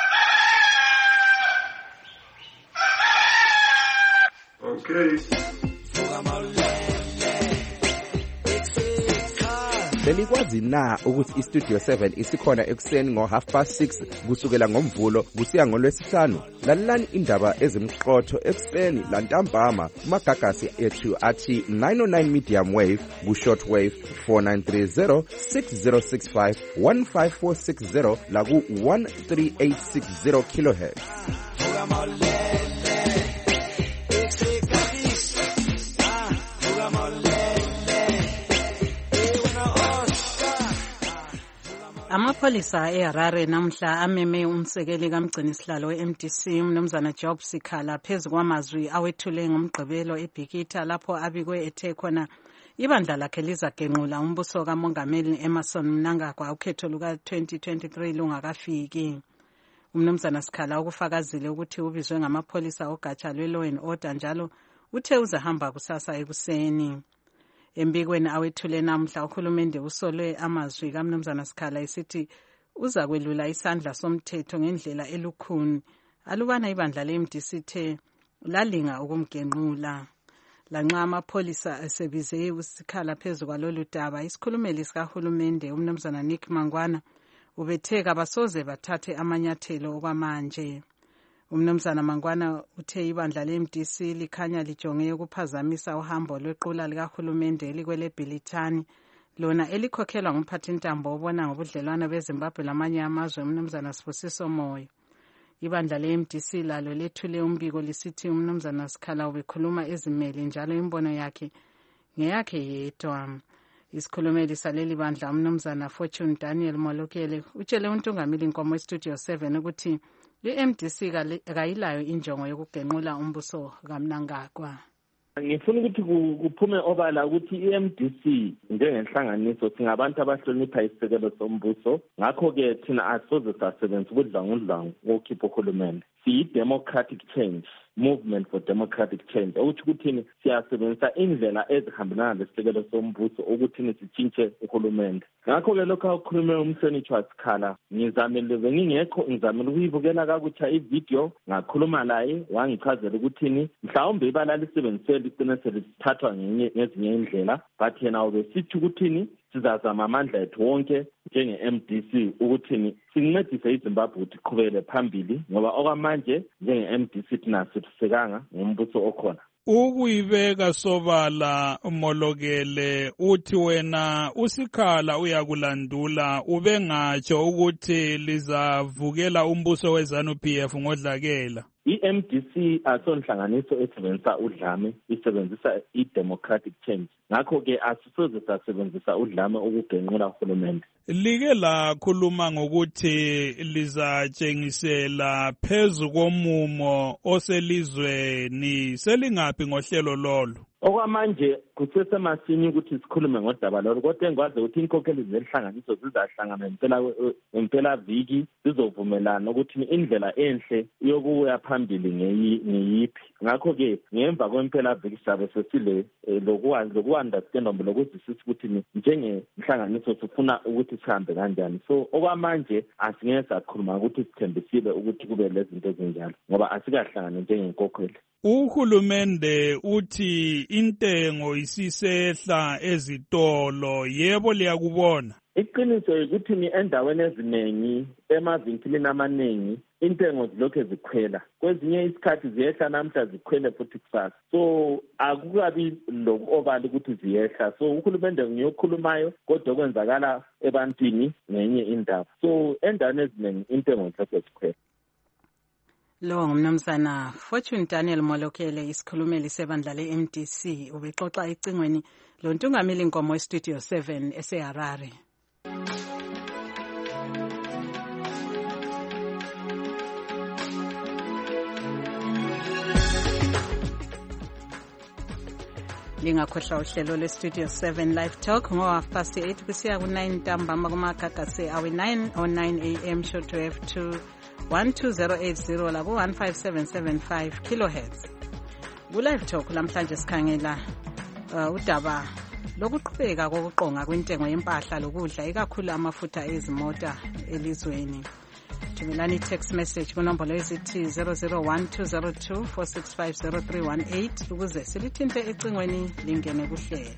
Okay. Belikwazi na ukuthi iStudio 7 isikhona ekuseni ngo6:30 kusukela ngoMvulo kusiya ngoLwesihlanu? Lalelani indaba ezimqotho ekuseni lantambama kumagagasi ethu athi 909 medium wave ku-short wave 4930 6065 15460 la ku-13860 kilohertz. Amapholisa eHarare namhla ameme umsekeli kaMgcinisihlalo we-MDC umnumzana Job Sikhala phezu kwamazwi awethule ngomgqibelo eBhikitha lapho abikwe ethe khona ibandla lakhe lizagenqula umbuso kaMongameli Emmerson Mnangagwa ukhetho luka-2023 lungakafiki. Umnumzana Sikhala ukufakazile ukuthi ubizwe ngamapholisa ogatsha lwe-Law and Order njalo uthe uzahamba kusasa ekuseni. Embikweni awethule namhla uhulumende usolwe amazwi kaMnumzana Sikhala esithi uza kwelula isandla somthetho ngendlela elukhuni alubana ibandla le-MDC the lalinga ukumgenqula. Lanxa amapholisa esebize uSikhala phezu kwalolu daba, isikhulumeli sikahulumende uMnumzana Nick Mangwana ubetheka basoze bathathe amanyathelo okwamanje. Umnumzana Mangwana uthe ibandla le-MDC likhanya lijonge ukuphazamisa uhambo lwequla likahulumende elikweleBhilitani lona elikhokhelwa ngumphathintambo obona ngobudlelwano beZimbabwe lamanye amazwe uMnumzana Sibusiso Moyo. Ibandla le-MDC lalo lethule umbiko lisithi uMnumzana Sikhala ubekhuluma ezimele njalo imbono yakhe ngeyakhe yedwa. Isikhulumeli saleli bandla uMnumzana Fortune Daniel Molokele utshele uNtungameli Nkomo eStudio 7 ukuthi i-MDC kayilayo injongo yokugenqula umbuso kaMnangagwa. Ngifuna ukuthi kuphume obala ukuthi i-MDC njengenhlanganiso singabantu abahlonipha isisekelo sombuso, ngakho-ke thina asoze sasebenza ubudlangudlangu wokukhipha uhulumende. Siyi-democratic change, movement for democratic change, ukuthi ukuthini siyasebenzisa indlela ezihambelana lesisekelo sombuso ukuthini sitshintshe uhulumende. Ngakho-ke lokho akukhulume umhlonitshi waSikhala ngizamele ngingekho ngizamele ukuyibukela kakutsha ivideo ngakhuluma laye wangichazela ukuthini mhlawumbe ibala lisebenzisele ligcine selithathwa ngezinye indlela, but yena ubesithi ukuthini sizazama amandla ethu wonke njenge-MDC ukuthini sincedise iZimbabwe ukuthi iqhubekele phambili ngoba okwamanje njenge-MDC thina sithusekanga ngombuso okhona. Ukuyibeka sobala Molokele uthi wena uSikhala uyakulandula ubengatsho ukuthi lizavukela umbuso weZANU-PF ngodlakela. I-MDC asonhlanganiso esebenzisa udlame, isebenzisa i-democratic change. ngakho-ke asisoze sasebenzisa udlame ukugenqula uhulumende. Like lakhuluma ngokuthi lizatshengisela phezu komumo oselizweni, selingaphi ngohlelo lolo? Okwamanje kusesemasinya ukuthi sikhulume ngodaba lolu, kodwa engikwazi ukuthi inkokheli zenhlanganiso zizahlangana ngempela viki zizovumelana ukuthi indlela enhle yokuya phambili ngeyiphi. Ngakho-ke ngemva kwempela viki sizabe sesile loku-understanda lokuzwisisa ukuthi njengenhlanganiso sifuna ukuthi sihambe kanjani. So okwamanje asingeke sakhuluma ukuthi sithembisile ukuthi kube lezinto ezinjalo ngoba asikahlangane njengenkokheli. Uhulumende uthi intengo isisehla ezitolo, yebo liyakubona? Iqiniso ukuthi endaweni eziningi emavinkilini amaningi intengo zilokhu zikhwela, kwezinye isikhathi ziyehla namhla zikhwele futhi kusasa. So akukabi lokobala ukuthi ziyehla. So uhulumende ngiyokhulumayo kodwa kwenzakala ebantwini ngenye indaba. So endaweni eziningi intengo zilokhu zikhwela. Lo ngumnumzana Fortune Daniel Molokele, isikhulumeli sebandla le-MDC, ubexoxa ecingweni lontungameli Nkomo Studio 7 eseHarare. Lingakhohlwa uhlelo lweStudio 7 Live Talk ngo-8:30 kusiya ku-9 ntambama kumagagasi awe-9 o9 AM short wave to 12080 labo 15775 kilohertz. Ku-Live Talk lamhlanje sikhangela udaba lokuqhubeka kokuqonga kwentengo yempahla lokudla ikakhulu amafutha ezimota elizweni. Thumelani text message kunombolo ezithi 001202465038 ukuze silithinte ecingweni lingene kuhlelo.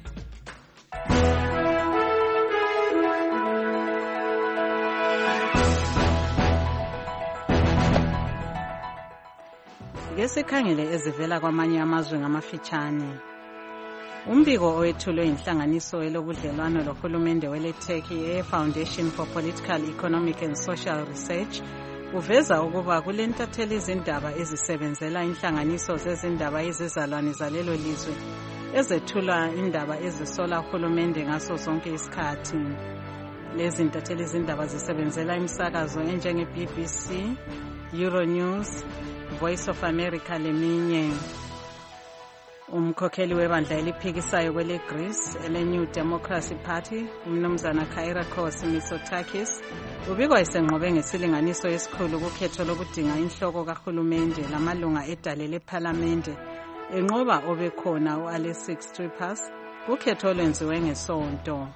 Ngesikhangele ezivela kwamanye amazwe ngamafitshane. Umbiko owethulwe inhlanganiso elobudlelwano lohulumende wele-Turkey Foundation for Political, Economic and Social Research uveza ukuba kulentatheli izindaba ezisebenzela inhlanganiso zezindaba ezizalwane zalelo lizwe ezethula indaba ezisola uhulumende ngaso sonke isikhathi. Lezi ntatheli izindaba zisebenzela imisakazo enjenge-BBC, Euronews, Voice of America leminye. Umkhokheli webandla eliphikisayo kwele-Greece ele-New Democracy Party, umnumzana Kyriakos Mitsotakis, ubikwa esenqobe ngesilinganiso esikhulu kukhetho lokudinga inhloko kahulumende lamalunga edale lephalamende enqoba obekhona u-Alexis Tsipras kukhetho olwenziwe ngesonto.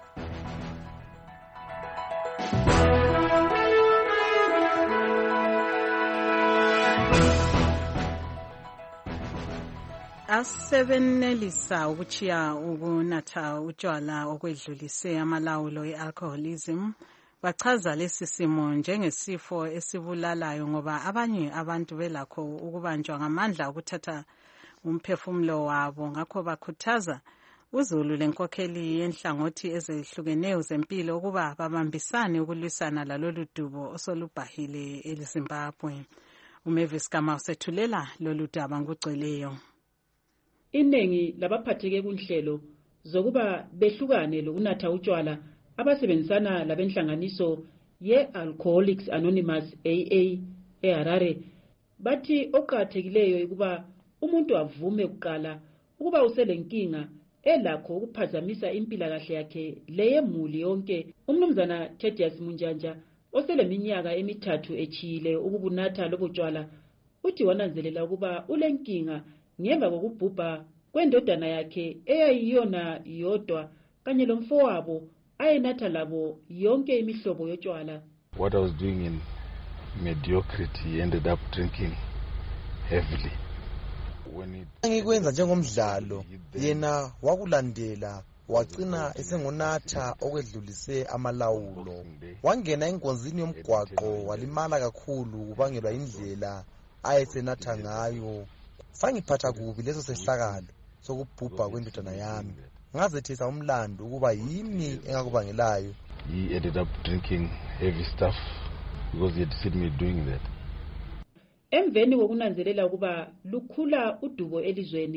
Asebenelisa ukuchiya ukunatha utshwala okwedlulise amalawulo e-alcoholism bachaza lesi simo njengesifo esibulalayo ngoba abanye abantu belakho ukubanjwa ngamandla ukuthatha umphefumulo wabo. Ngakho bakhuthaza uzulu lenkokheli yenhlangothi ezehlukeneyo zempilo ukuba babambisane ukulwisana lalolu dubo osolubhahile eZimbabwe. uMavis Kama usethulela lolu daba ngugcweleyo. Iningi labaphatheke kunhlelo zokuba behlukane lokunatha utshwala abasebenzisana labenhlanganiso ye-Alcoholics Anonymous AA eHarare bathi oqhathekileyo ukuba umuntu avume kuqala ukuba uselenkinga elakho ukuphazamisa impilakahle yakhe leyemuli yonke. Umnumzana Thedius Munjanja oseleminyaka emithathu echile ukubunatha lobutshwala uthi wananzelela ukuba ulenkinga ngemva kokubhubha kwendodana yakhe eyayiyona yodwa kanye lomfowabo ayenatha labo yonke imihlobo yotshwala. What I was doing in mediocrity ended up drinking heavily. Ngikwenza njengomdlalo yena wakulandela wagcina esengonatha okwedlulise amalawulo. Wangena enkonzini yomgwaqo walimala kakhulu kubangelwa indlela ayesenatha ngayo. Sangiphatha kubi leso sehlakalo sokubhubha kwendodana yami. Ngazethesa umlando ukuba yimi engakubangelayo. He ended up drinking heavy stuff because he had seen me doing that. Emveni kokunanzelela ukuba lukhula udubo elizweni,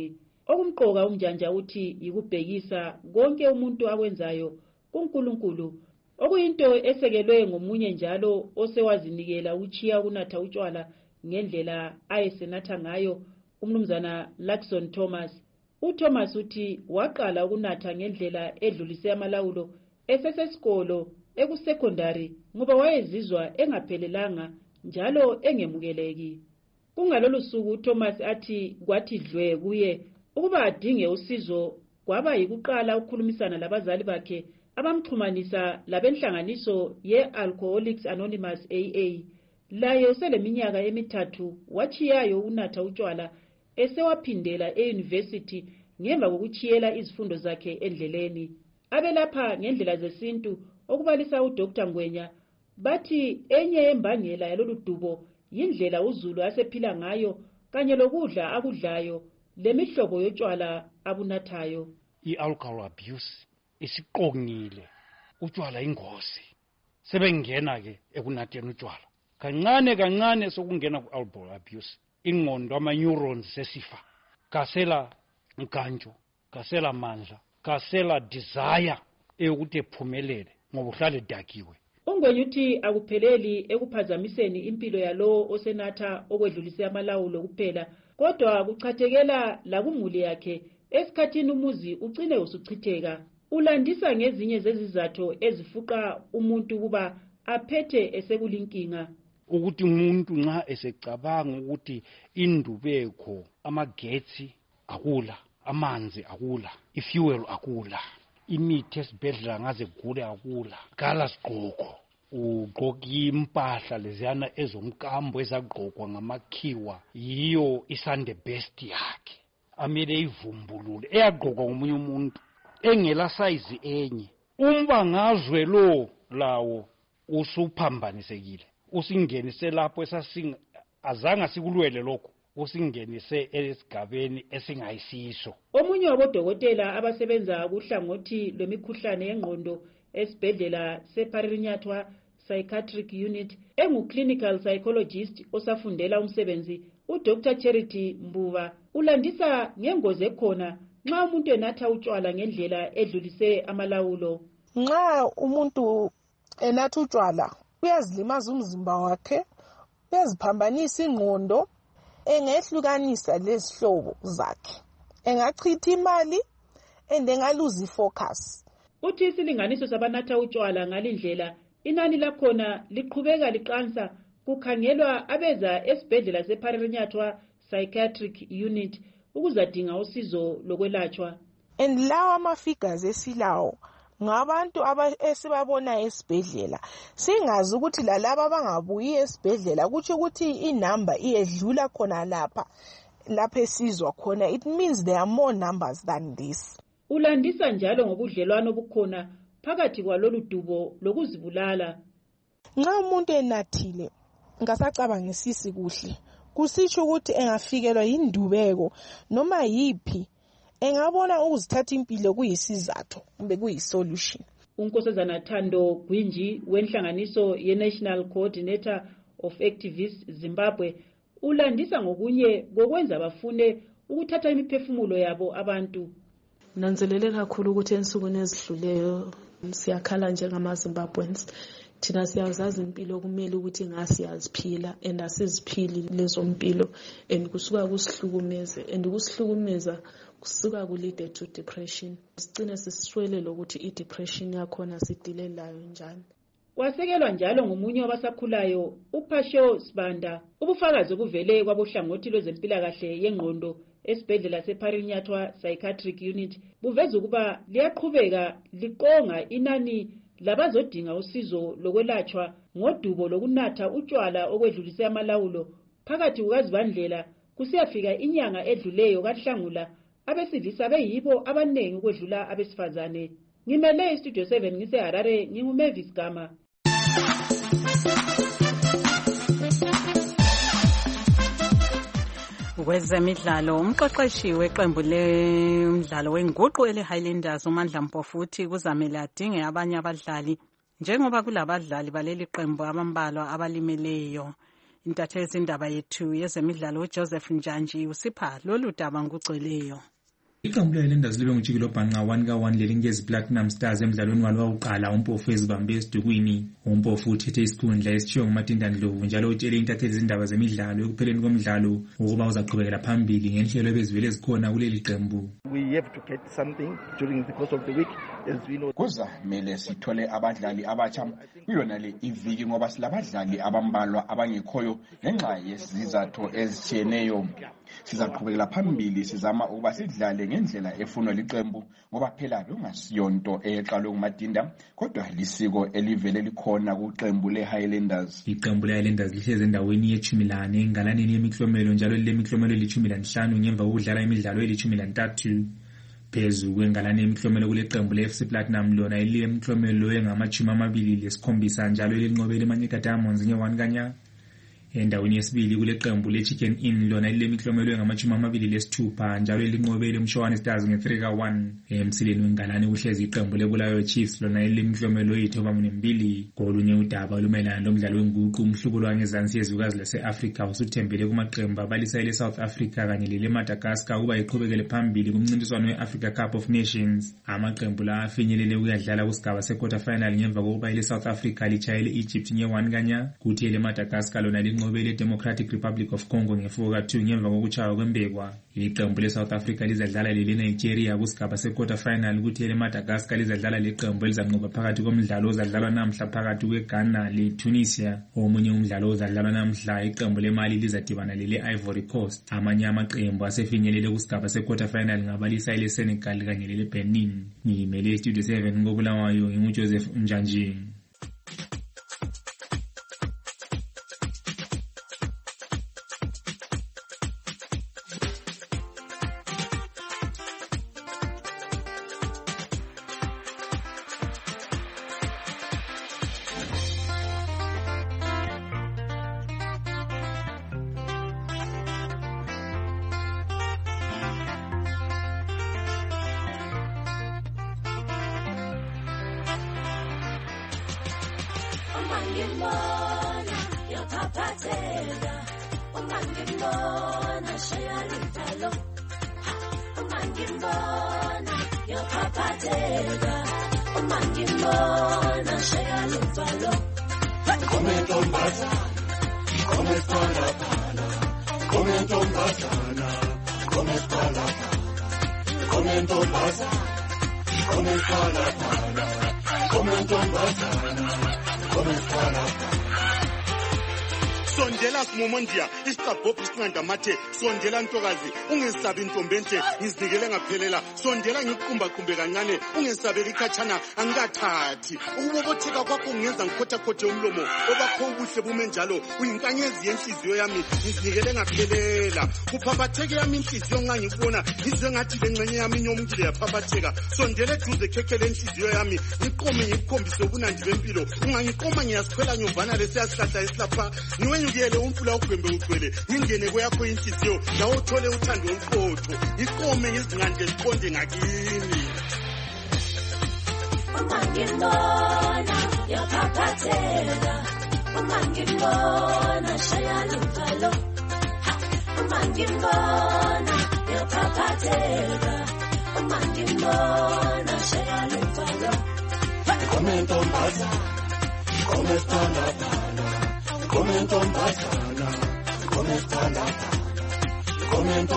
Okumqoka umjanja uthi yikubhekisa konke umuntu akwenzayo kuNkulunkulu, okuyinto esekelwe ngomunye njalo osewazinikela uchiya ukunatha utshwala ngendlela ayesenatha ngayo, umnumzana Luxon Thomas. UThomas uthi waqala ukunatha ngendlela edlulise amalawulo esesesikolo ekusekondari ngoba wayezizwa engaphelelanga njalo engemukeleki. Kungalolu suku uThomas athi kwathi dlwe kuye ukuba adinge usizo kwaba yikuqala ukukhulumisana labazali bakhe abamxhumanisa labenhlanganiso ye-Alcoholics Anonymous AA. Laye useleminyaka emithathu wachiyayo ukunatha utshwala esewaphindela e-university ngemva kokuchiyela izifundo zakhe endleleni. Abelapha ngendlela zesintu okubalisa uDr. Ngwenya bathi enye yembangela yalolu dubo yindlela uZulu asephila ngayo kanye lokudla akudlayo lemihlobo yotshwala abunathayo. I-alcohol abuse isiqongile, utshwala ingozi. Sebengena ke ekunatheni utshwala. Kancane sokungena ku-alcohol abuse. Ingqondo ama-neurons sesifa. Kasela mkantsho, kasela mandla, kasela desire eyokuthi ephumelele ngoba uhlale dakiwe. UNgwenya uthi akupheleli ekuphazamiseni impilo yalo osenatha okwedlulise amalawulo kuphela, kodwa kuchathekela lakumuli yakhe esikhathini umuzi ugcine usuchitheka. Ulandisa ngezinye zezizatho ezifuqa umuntu kuba aphethe esekulinkinga. Ukuthi umuntu nxa esecabanga ukuthi indubeko, amagetsi akula, amanzi akula, ifuel akula, imithi esibhedlela ngaze kugule akula, kala sigqoko, ugqoka impahla leziyana ezomkambo ezagqokwa ngamakhiwa, yiyo isande best yakhe amele ivumbulule eyagqokwa ngomunye umuntu engela size enye. Umbangazwe lo lawo usuphambanisekile, usingenise lapho azange sikulwele lokho, usingenise esigabeni esingayisiso. Omunye wabodokotela abasebenza kuhlangothi lwemikhuhlane yengqondo esibhedlela seParinyatwa Psychiatric Unit engu-clinical psychologist osafundela umsebenzi, uDr. Charity Mbuva, ulandisa ngengozi ekhona nxa umuntu enatha utshwala ngendlela edlulise amalawulo. Nxa umuntu enatha utshwala uyazilimaza umzimba wakhe, uyaziphambanisa ingqondo, engehlukanisa lezihlobo zakhe, engachitha imali engaluzi focus. Uthi isilinganiso sabanatha utshwala ngalindlela inani lakhona liqhubeka liqansa kukhangelwa abeza esibhedlela seParinyatwa Psychiatric Unit ukuzadinga usizo lokwelatshwa. Lawa ama-figures esilawo ngabantu esibabona esibhedlela, singazi ukuthi lalaba abangabuyi esibhedlela kutsho ukuthi inamba iyedlula khona lapha esizwa khona. It means there are more numbers than this. Ulandisa njalo ngobudlelwano obukhona phakathi kwalolu dubo lokuzibulala. Nxa umuntu enathile ngasacabangisisi kuhle, kusitsho ukuthi engafikelwa yindubeko noma yiphi, engabona ukuzithatha impilo kuyisizathu kumbe kuyisolution. uNkosazana Thando Gwinji wenhlanganiso ye-National Coordinator of Activists Zimbabwe ulandisa ngokunye kokwenza bafune ukuthatha imiphefumulo yabo abantu. Nanzelele kakhulu ukuthi ensukwini ezidluleyo siyakhala njengamaZimbabweans. Thina siyazazi impilo kumele ukuthi ngasiyaziphila and asiziphili lezo mpilo and kusuka kusihlukumeze and kusihlukumeza kusuka kulide to depression. Sigcine siswele ukuthi i-depression yakhona sidilelayo njani. Kwasekelwa njalo ngomunye wabasakhulayo uPasho Sibanda ubufakazi obuvele kwabohlangothi lwezempilakahle yengqondo esibhedlela seParinyatwa Psychiatric Unit buveza ukuba liyaqhubeka liqonga inani labazodinga usizo lokwelatshwa ngodubo lokunatha utshwala okwedlulise amalawulo phakathi kukaZibandlela kusiyafika inyanga edluleyo kaNhlangula. Abesilisa beyibo abanengi ukwedlula abesifazane. Ngimele iStudio 7 ngiseHarare, nginguMavis Gama. Kwezemidlalo, umqeqeshi weqembu lemidlalo wenguqu ele-Highlanders uMandla Mpofuthi kuzamele adinge abanye abadlali njengoba kulabadlali baleli qembu abambalwa abalimeleyo. Intatheli zindaba yethu yezemidlalo uJoseph Njanji usipha lolu daba ngugcweleyo. Iqembu le-Highlanders libe ngujikelo bhanqa 1-1 lelinkezi Platinum Stars emdlalweni walo wokuqala. uMpofu ezibambe esidukwini. uMpofu uthethe isikhundla esithiyo nguMatinda Ndlovu njalo utshele intatheli izindaba zemidlalo ekupheleni komdlalo ukuba uzaqhubekela phambili ngenhlelo ebezivele zikhona kuleli qembu. We have to get something during the course of the week. Kuza mele sithole abadlali abatsha kuyona le iviki ngoba silabadlali abambalwa abangekhoyo ngenxa yezizathu ezitshiyeneyo. Sizaqhubekela phambili sizama ukuba sidlale ngendlela efunwa liqembu ngoba phela kungasiyonto eqalwe nguMatinda kodwa lisiko elivele likhona kuqembu le-Highlanders. Iqembu le-Highlanders lihlezi endaweni ye-14 engalaneni yemiklomelo njalo lilemiklomelo eli-15 ngemva kokudlala imidlalo eli-13. Phezu kwengalane yemiklomelo kule qembu le-FC Platinum lona eliyemiklomelo engama-27 njalo elinqobele iManyika Diamonds nge-1 kanya. Endaweni yesibili kule qembu le-Chicken Inn lona elilemiklomelo engama-26 njalo elinqobele uMshowane Stars nge-3-1. Emsileni wengalane kuhlezi iqembu leBulawayo Chiefs lona elilemiklomelo eyi-92. Kolunye udaba olumayelana lomdlalo wenguqu umhlubulo wangezansi yezwekazi lase-Afrika usuthembele kumaqembu abalisa ele-South Africa kanye lele-Madagascar ukuba iqhubekele phambili kumncintiswano we-Africa Cup of Nations. Amaqembu la afinyelele ukuyadlala kusigaba se-quarter final ngemva kokuba ele-South Africa litshayele Egypt nge-1 kanya kuthi ele-Madagascar lona linqobele Democratic Republic of Congo nge-4-2 ngemva kokutshaywa kwembekwa. Iqembu le-South Africa lizadlala lele-Nigeria kusigaba se-quarter final kuthi ele-Madagascar lizadlala leqembu elizanqoba phakathi komdlalo ozadlalwa namhla phakathi kweGhana le-Tunisia. Omunye umdlalo ozadlalwa namhla iqembu le-Mali lizadibana lele-Ivory Coast. Amanye amaqembu asefinyelele kusigaba se-quarter final ngabalisa ele-Senegal kanye lele-Benin. Ngimele Studio 7 ngoBulawayo nginguJoseph Njanji. Sondela Simomondia, isicabhophi singandamathe, sondela ntokazi, ungesabi intombi enhle, ngizinikele ngaphelela, sondela ngikuqumba-qumbe kancane, ungesabeli ikhatshana, angikathathi. Ukubobotheka kwakho ungenza ngikhotha-khothe umlomo, obakho ubuhle bume njalo, uyinkanyezi yenhliziyo yami, ngizinikele ngaphelela. Kuphaphatheke yami inhliziyo nxa ngikubona, ngizwe ngathi le ngxenye yami inyomukile yaphaphatheka. Sondela eduze khekhele inhliziyo yami, ngiqome ngikukhombise ubunandi bempilo, ungangiqoma ngiyasikhwela nyovana lesiyasihlahla esilapha, niwenyukele umfula ugwembe ugcwele ngingene kweyakho inhliziyo lawo uthole uthando omfotho iqome ngizinqande ziqonde ngakini uma ngibona yaphaphatheka uma ngibona shaya luvalo uma ngibona yaphaphatheka uma ngibona shaya luvalo komento mbaza komestana Comento pasana, comento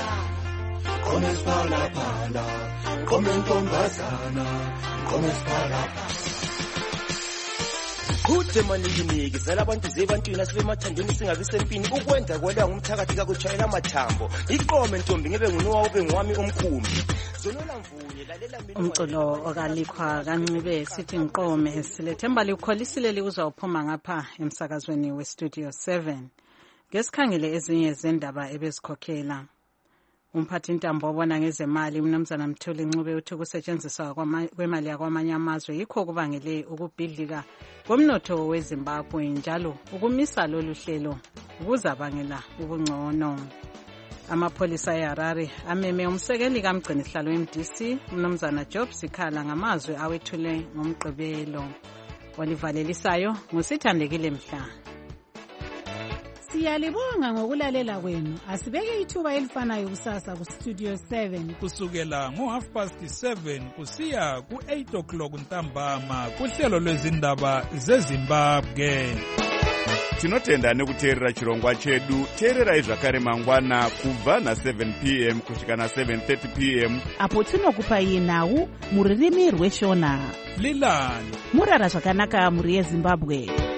Kude maningi zala abantu zebantwini asibemathandweni singabi sempini ukwenda kwela ngumthakathi kakuchayela amathambo iqome ntombi ngebe ngunowa ube ngwami omkhumbi zonola mvunye lalela mina umculo okalikwa kancube sithi ngiqome silethemba likholisile likuzwa uphuma ngapha emsakazweni westudio 7 ngesikhangele ezinye zendaba ebezikhokhela umphathi intambo obona ngezemali umnumzana Mthuli Ncube uthi ukusetshenziswa kwemali yakwamanye amazwe yikho kubangele ukubhidlika komnotho weZimbabwe njalo ukumisa lolu hlelo ukuzabangela ubungcono. Amapholisa eHarare ameme umsekeli kamgcini sihlalo weMDC umnumzana Job Sikhala ngamazwi awethule ngomgqibelo. Olivalelisayo ngusithandekile mhla. Siyalibonga ngokulalela kwenu. Asibeke ithuba elifanayo kusasa ku Studio 7 kusukela ngo7:30 kusiya ku8 ntambama kuhlelo lwezindaba zeZimbabwe. Tinotenda nekuteerera chirongwa chedu. Teererai zvakare mangwana kubva na7 p.m. kusvika na7:30 p.m. apo tinokupai nhau mururimi rweshona. Lilani murara zvakanaka muri yeZimbabwe.